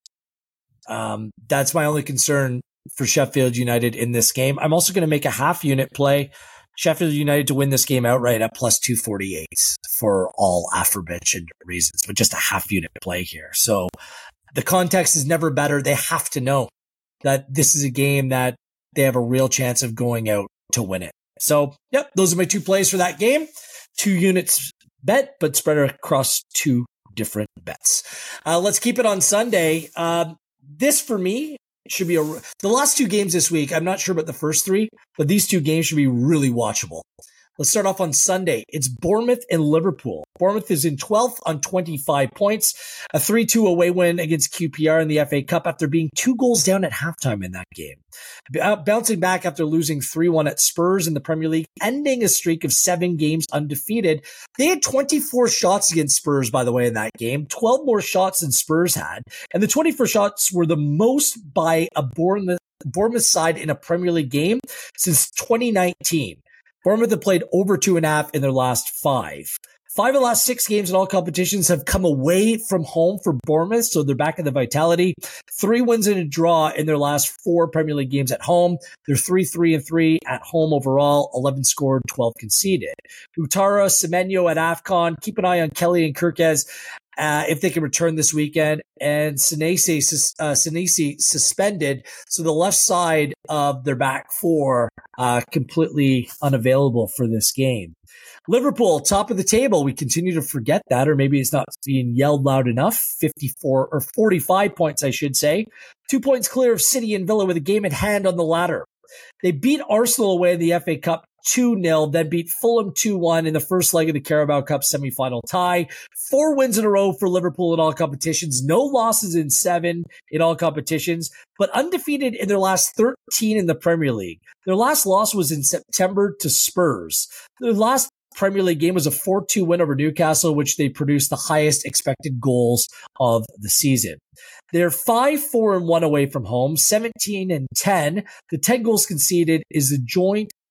Um, that's my only concern for Sheffield United in this game. I'm also going to make a half unit play. Sheffield United to win this game outright at plus two forty-eight for all aforementioned reasons, but just a half unit play here. So the context is never better. They have to know that this is a game that they have a real chance of going out to win it. So, yep, those are my two plays for that game. Two units bet, but spread across two different bets. Uh, let's keep it on Sunday. Um, this, for me, should be a, the last two games this week. I'm not sure about the first three, but these two games should be really watchable. Let's start off on Sunday. It's Bournemouth and Liverpool. Bournemouth is in twelfth on twenty-five points, a three two away win against Q P R in the F A Cup after being two goals down at halftime in that game. B- bouncing back after losing three one at Spurs in the Premier League, ending a streak of seven games undefeated. They had twenty-four shots against Spurs, by the way, in that game, twelve more shots than Spurs had. And the twenty-four shots were the most by a Bournemouth, Bournemouth side in a Premier League game since twenty nineteen. Bournemouth have played over two and a half in their last five. Five of the last six games in all competitions have come away from home for Bournemouth, so they're back in the vitality. Three wins and a draw in their last four Premier League games at home. They're three, three, and three at home overall. eleven scored, twelve conceded. Utara, Semenyo at AFCON. Keep an eye on Kelly and Kirkez uh, if they can return this weekend. And Senesi, uh, Senesi suspended, so the left side of their back four uh, completely unavailable for this game. Liverpool, top of the table. We continue to forget that, or maybe it's not being yelled loud enough. fifty-four or forty-five points, I should say. Two points clear of City and Villa with a game at hand on the ladder. They beat Arsenal away in the F A Cup two nil, then beat Fulham two one in the first leg of the Carabao Cup semi-final tie. Four wins in a row for Liverpool in all competitions. No losses in seven in all competitions, but undefeated in their last thirteen in the Premier League. Their last loss was in September to Spurs. Their last Premier League game was a four two win over Newcastle, which they produced the highest expected goals of the season. They're five four and one away from home, seventeen and ten. The ten goals conceded is a joint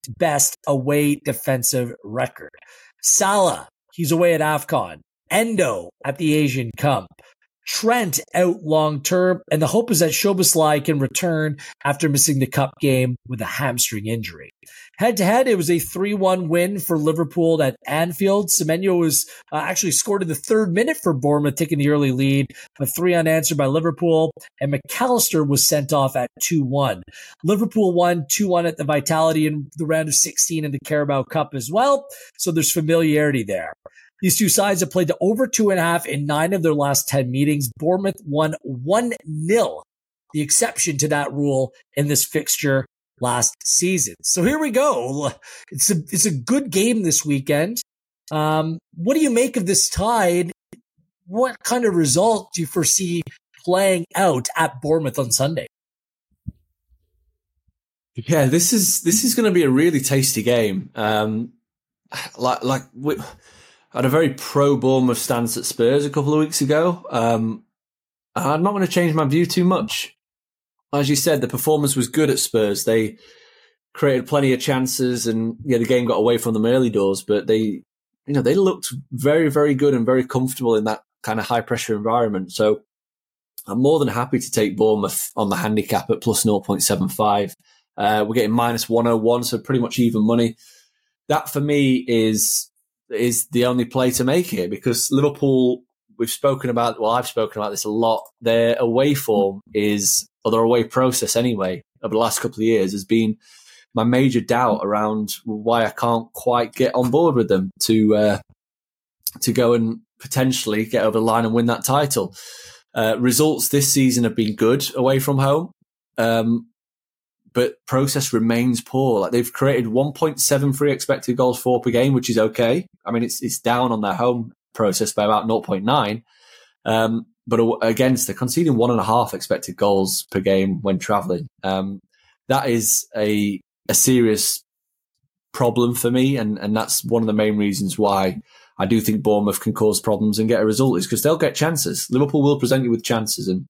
best away defensive record. Salah, he's away at AFCON. Endo at the Asian Cup. Trent out long-term, and the hope is that Szoboszlai can return after missing the cup game with a hamstring injury. Head-to-head, it was a three one win for Liverpool at Anfield. Semenyo was uh, actually scored in the third minute for Bournemouth, taking the early lead, but three unanswered by Liverpool, and McAllister was sent off at two one. Liverpool won two one at the Vitality in the round of sixteen in the Carabao Cup as well, so there's familiarity there. These two sides have played to over two and a half in nine of their last ten meetings. Bournemouth won one nil, the exception to that rule in this fixture last season. So here we go. It's a, it's a good game this weekend. Um, what do you make of this tie? What kind of result do you foresee playing out at Bournemouth on Sunday? Yeah, this is, this is going to be a really tasty game. Um, like, like, we, I had a very pro-Bournemouth stance at Spurs a couple of weeks ago. Um, I'm not going to change my view too much. As you said, the performance was good at Spurs. They created plenty of chances, and yeah, the game got away from them early doors. But they, you know, they looked very, very good and very comfortable in that kind of high-pressure environment. So I'm more than happy to take Bournemouth on the handicap at plus zero point seven five. Uh, we're getting minus one oh one, so pretty much even money. That for me is. is the only play to make here, because Liverpool, we've spoken about, well, I've spoken about this a lot. Their away form is, or their away process anyway, over the last couple of years has been my major doubt around why I can't quite get on board with them to, uh, to go and potentially get over the line and win that title. Uh, results this season have been good away from home. Um, But process remains poor. Like, they've created one point seven three expected goals for per game, which is okay. I mean, it's it's down on their home process by about zero point nine. Um, but against, they're conceding one and a half expected goals per game when travelling. Um, that is a a serious problem for me, and, and that's one of the main reasons why I do think Bournemouth can cause problems and get a result, is because they'll get chances. Liverpool will present you with chances, and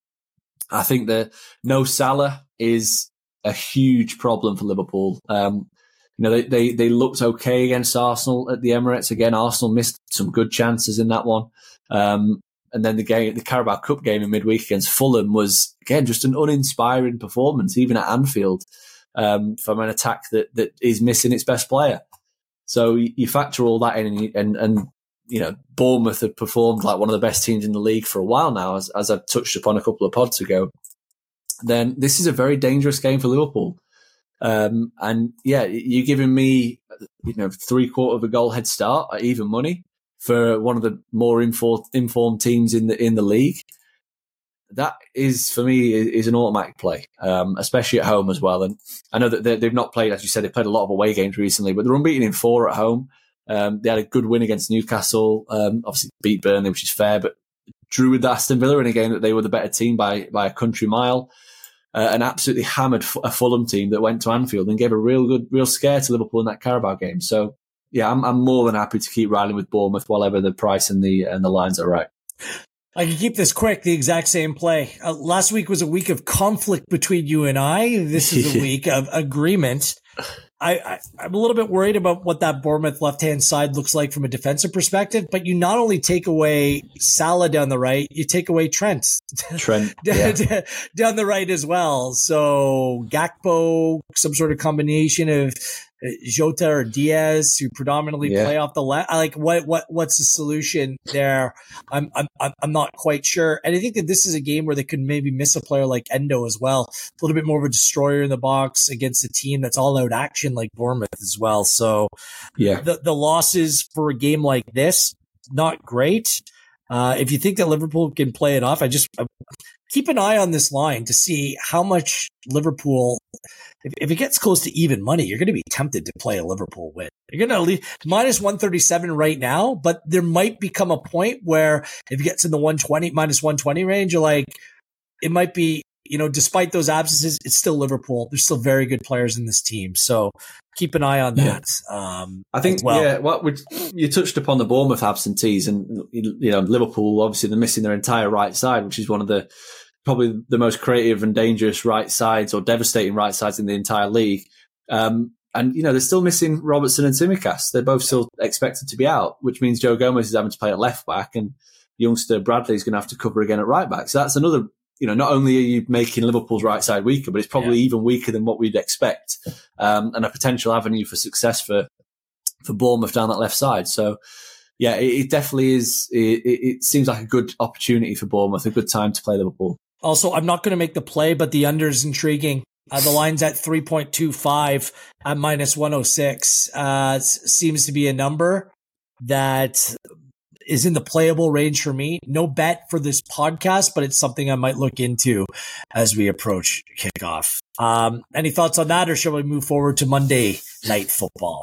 I think that no Salah is a huge problem for Liverpool. Um, you know, they, they, they looked okay against Arsenal at the Emirates. Again, Arsenal missed some good chances in that one. Um, and then the game, the Carabao Cup game in midweek against Fulham was, again, just an uninspiring performance, even at Anfield, um, from an attack that, that is missing its best player. So you, you factor all that in, and, and, and, you know, Bournemouth have performed like one of the best teams in the league for a while now, as, as I've touched upon a couple of pods ago. Then this is a very dangerous game for Liverpool. Um, and yeah, you're giving me, you know, three quarter of a goal head start at even money for one of the more informed, informed teams in the, in the league. That is, for me, is an automatic play, um, especially at home as well. And I know that they've not played, as you said, they've played a lot of away games recently, but they're unbeaten in four at home. Um, they had a good win against Newcastle, um, obviously beat Burnley, which is fair, but drew with Aston Villa in a game that they were the better team by, by a country mile. Uh, and absolutely hammered a Fulham team that went to Anfield and gave a real good, real scare to Liverpool in that Carabao game. So, yeah, I'm, I'm more than happy to keep riding with Bournemouth, whatever the price and the and the lines are right. I can keep this quick. The exact same play. Uh, last week was a week of conflict between you and I. This is a week of agreement. I, I, I'm a little bit worried about what that Bournemouth left-hand side looks like from a defensive perspective, but you not only take away Salah down the right, you take away Trent. Trent, yeah. down the right as well. So Gakpo, some sort of combination of Jota or Diaz, who predominantly yeah. play off the left. Like, what, what, what's the solution there? I'm, I'm, I'm not quite sure. And I think that this is a game where they could maybe miss a player like Endo as well. A little bit more of a destroyer in the box against a team that's all out action like Bournemouth as well. So yeah, the, the losses for a game like this, not great. Uh, if you think that Liverpool can play it off, I just I, keep an eye on this line to see how much Liverpool, if, if it gets close to even money, you're going to be tempted to play a Liverpool win. You're going to leave minus one thirty-seven right now, but there might become a point where if it gets in the one twenty, minus one twenty range, you're like, it might be, you know, despite those absences, it's still Liverpool. There's still very good players in this team. So keep an eye on that. Yeah. Um, I think, well. yeah, what would, you touched upon the Bournemouth absentees, and, you know, Liverpool, obviously they're missing their entire right side, which is one of the, probably the most creative and dangerous right sides or devastating right sides in the entire league. Um, and, you know, they're still missing Robertson and Tsimikas. They're both still expected to be out, which means Joe Gomez is having to play at left back and youngster Bradley is going to have to cover again at right back. So that's another, you know, not only are you making Liverpool's right side weaker, but it's probably yeah. even weaker than what we'd expect, um, and a potential avenue for success for, for Bournemouth down that left side. So, yeah, it, it definitely is. It, it seems like a good opportunity for Bournemouth, a good time to play Liverpool. Also, I'm not going to make the play, but the under is intriguing. Uh, the line's at three point two five at minus one oh six. Uh, seems to be a number that is in the playable range for me. No bet for this podcast, but it's something I might look into as we approach kickoff. Um, any thoughts on that, or shall we move forward to Monday Night Football?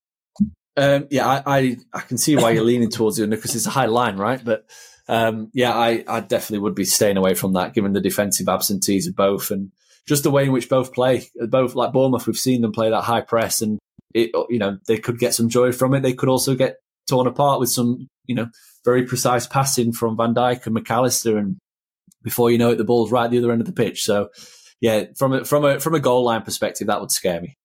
Um, yeah, I, I, I can see why you're leaning towards the under because it's a high line, right? But um, yeah, I, I definitely would be staying away from that given the defensive absentees of both and just the way in which both play. Both, like Bournemouth, we've seen them play that high press and it, you know, they could get some joy from it. They could also get torn apart with some, you know, very precise passing from Van Dijk and McAllister, and before you know it, the ball's right at the other end of the pitch. So yeah, from a, from a, from a goal line perspective, that would scare me.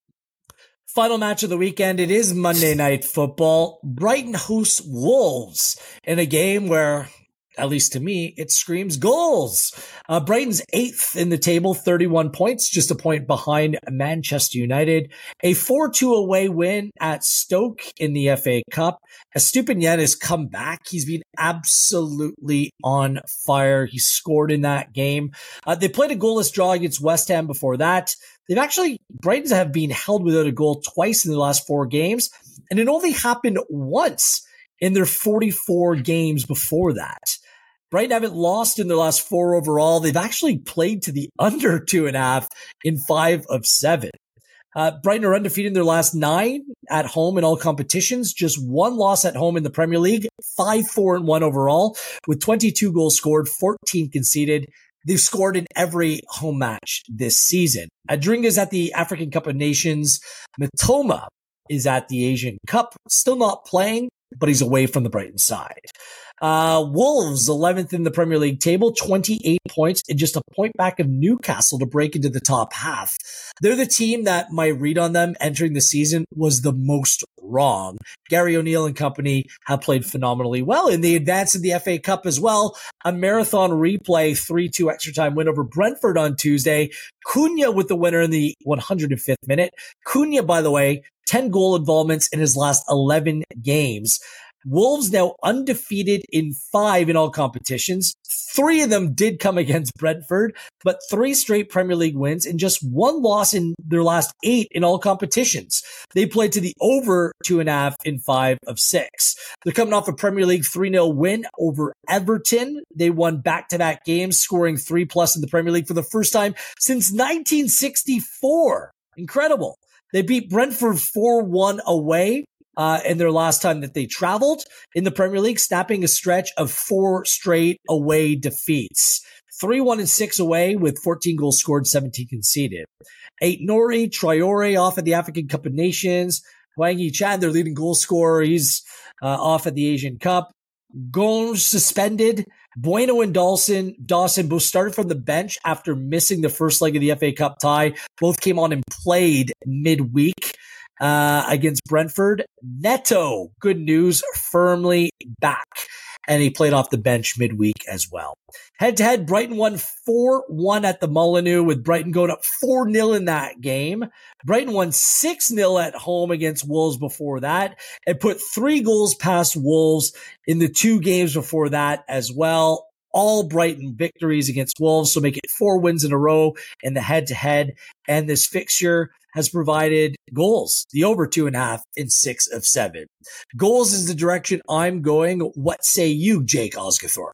Final match of the weekend. It is Monday Night Football. Brighton hosts Wolves in a game where, at least to me, it screams goals. Uh, Brighton's eighth in the table, thirty-one points, just a point behind Manchester United. A four two away win at Stoke in the F A Cup. Estupiñán has come back. He's been absolutely on fire. He scored in that game. Uh, they played a goalless draw against West Ham before that. They've actually, Brightons have been held without a goal twice in the last four games, and it only happened once in their forty-four games before that. Brighton haven't lost in their last four overall. They've actually played to the under two and a half in five of seven. Uh, Brighton are undefeated in their last nine at home in all competitions. Just one loss at home in the Premier League. Five, four, and one overall, with twenty-two goals scored, fourteen conceded. They've scored in every home match this season. Adringa's at the African Cup of Nations. Mitoma is at the Asian Cup. Still not playing, but he's away from the Brighton side. Uh, Wolves, eleventh in the Premier League table, twenty-eight points, and just a point back of Newcastle to break into the top half. They're the team that my read on them entering the season was the most wrong. Gary O'Neill and company have played phenomenally well, and they advanced in the F A Cup as well. A marathon replay, three two extra time win over Brentford on Tuesday. Cunha with the winner in the one hundred fifth minute. Cunha, by the way, ten goal involvements in his last eleven games. Wolves now undefeated in five in all competitions. Three of them did come against Brentford, but three straight Premier League wins and just one loss in their last eight in all competitions. They played to the over two and a half in five of six. They're coming off a Premier League three nil win over Everton. They won back-to-back games, scoring three plus in the Premier League for the first time since nineteen sixty-four. Incredible. They beat Brentford four one away. Uh, in their last time that they traveled in the Premier League, snapping a stretch of four straight away defeats. three one and six away with fourteen goals scored, seventeen conceded. Eight Nori, Traore off at the African Cup of Nations. Hwang Hee-chan, their leading goal scorer, he's uh, off at the Asian Cup. Gonge suspended. Bueno and Dawson, Dawson both started from the bench after missing the first leg of the F A Cup tie. Both came on and played midweek. Uh, against Brentford. Neto, good news, firmly back. And he played off the bench midweek as well. Head-to-head, Brighton won four one at the Molineux, with Brighton going up four nil in that game. Brighton won six nil at home against Wolves before that, and put three goals past Wolves in the two games before that as well. All Brighton victories against Wolves, so make it four wins in a row in the head-to-head. And this fixture has provided goals, the over two and a half in six of seven. Goals is the direction I'm going. What say you, Jake Osgathorpe?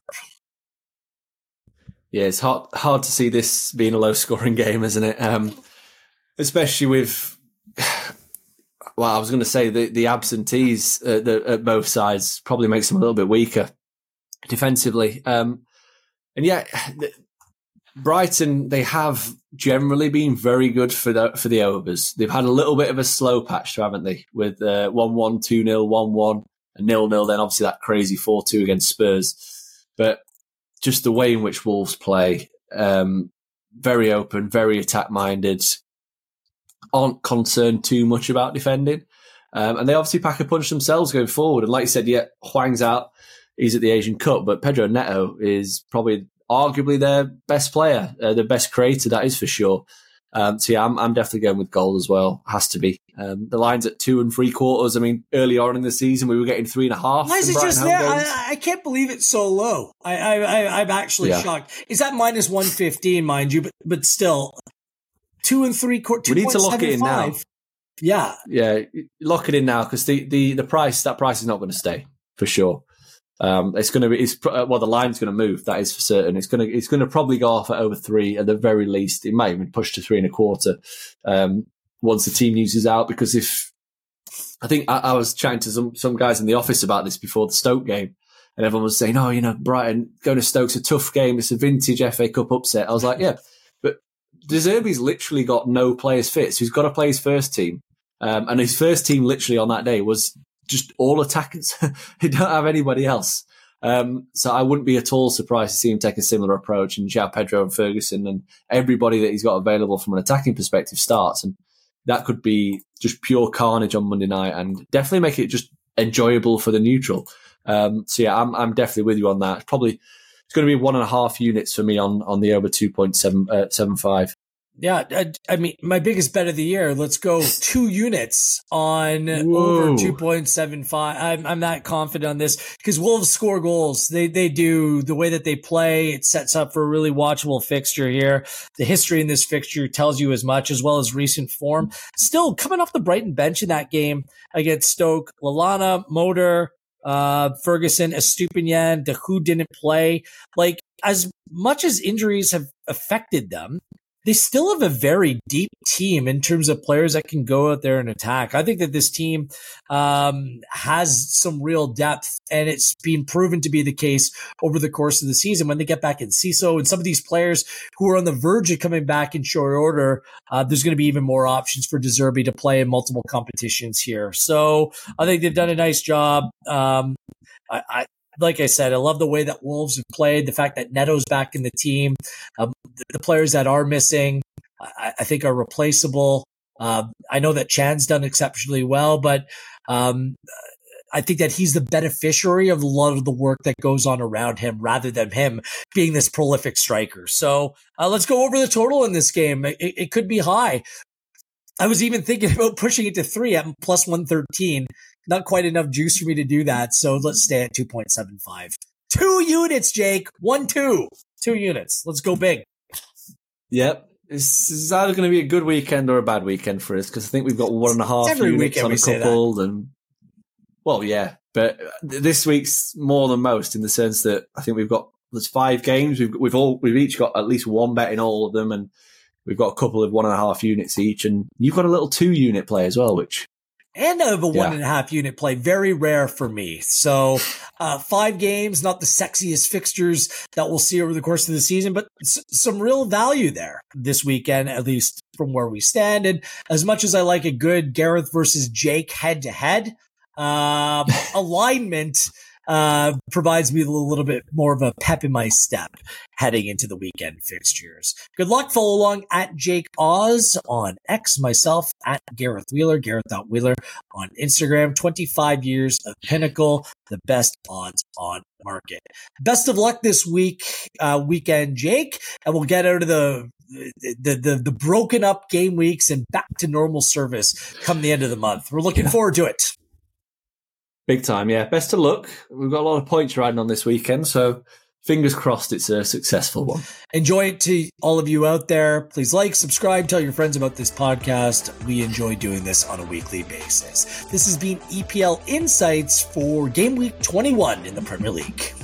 Yeah, it's hard, hard to see this being a low-scoring game, isn't it? Um, especially with, well, I was going to say the, the absentees at, the, at both sides probably makes them a little bit weaker defensively. Um, and yeah, the, Brighton, they have generally been very good for the for the overs. They've had a little bit of a slow patch, haven't they? With uh, one one, two nil, one one, and nil nil, then obviously that crazy four two against Spurs. But just the way in which Wolves play, um, very open, very attack-minded. aren't concerned too much about defending. Um, and they obviously pack a punch themselves going forward. And like you said, yeah, Hwang's out. He's at the Asian Cup. But Pedro Neto is probably arguably their best player, uh, the best creator, that is for sure. Um, so yeah, I'm, I'm definitely going with goal as well. Has to be. Um, the line's at two and three quarters. I mean, early on in the season, we were getting three and a half. Why is it just there? I, I can't believe it's so low. I, I, I I'm actually yeah. shocked. Is that minus one fifteen, mind you? But but still, two and three quarters. We need to lock it in now. Yeah, yeah, lock it in now because the, the the price that price is not going to stay for sure. Um, it's going to be, it's, well, the line's going to move. That is for certain. It's going to, it's going to probably go off at over three at the very least. It might even push to three and a quarter um, once the team uses out. Because if I think I, I was chatting to some some guys in the office about this before the Stoke game, and everyone was saying, "Oh, you know, Brighton going to Stoke's a tough game. It's a vintage F A Cup upset." I was like, "Yeah, but De Zerbi's literally got no players fit. So he's got to play his first team, um, and his first team literally on that day was." Just all attackers. He don't have anybody else. Um, so I wouldn't be at all surprised to see him take a similar approach and João Pedro and Ferguson and everybody that he's got available from an attacking perspective starts. And that could be just pure carnage on Monday night and definitely make it just enjoyable for the neutral. Um, so yeah, I'm, I'm definitely with you on that. Probably it's going to be one and a half units for me on, on the over two point seven five. Yeah, I, I mean, my biggest bet of the year. Let's go two units on Whoa. over two point seven five. I'm I'm that confident on this because Wolves score goals. They they do the way that they play. It sets up for a really watchable fixture here. The history in this fixture tells you as much, as well as recent form. Still coming off the Brighton bench in that game against Stoke, Lallana, Motor, uh, Ferguson, Estupiñán, Dahoud didn't play. Like as much as injuries have affected them, they still have a very deep team in terms of players that can go out there and attack. I think that this team um, has some real depth, and it's been proven to be the case over the course of the season. When they get back in Ciso and some of these players who are on the verge of coming back in short order, uh, there's going to be even more options for De Zerbi to play in multiple competitions here. So I think they've done a nice job. Um, I, I Like I said, I love the way that Wolves have played, the fact that Neto's back in the team. Um, the, the players that are missing, I, I think are replaceable. Uh, I know that Chan's done exceptionally well, but um, I think that he's the beneficiary of a lot of the work that goes on around him rather than him being this prolific striker. So uh, let's go over the total in this game. It, it could be high. I was even thinking about pushing it to three at plus one thirteen. Not quite enough juice for me to do that, so let's stay at two point seven five. Two units, Jake. One, two. Two units. Let's go big. Yep. This is either going to be a good weekend or a bad weekend for us, because I think we've got one and a half units on a couple. And, well, yeah. But this week's more than most in the sense that I think we've got, there's five games. We've, we've all, we've each got at least one bet in all of them, and we've got a couple of one and a half units each. And you've got a little two unit play as well, which... And I have a yeah. one and a half unit play. Very rare for me. So, uh, five games, not the sexiest fixtures that we'll see over the course of the season, but s- some real value there this weekend, at least from where we stand. And as much as I like a good Gareth versus Jake head to head, um, alignment, uh, provides me a little bit more of a pep in my step heading into the weekend fixtures. Good luck. Follow along at Jake Oz on X, myself at Gareth Wheeler, Gareth.Wheeler on Instagram. twenty-five years of Pinnacle, the best odds on market. Best of luck this week, uh, weekend, Jake, and we'll get out of the The, the the broken up game weeks and back to normal service come the end of the month. We're looking yeah. forward to it. Big time, yeah. Best of luck. We've got a lot of points riding on this weekend, so fingers crossed it's a successful one. Enjoy it to all of you out there. Please like, subscribe, tell your friends about this podcast. We enjoy doing this on a weekly basis. This has been E P L Insights for Game Week twenty-one in the Premier League.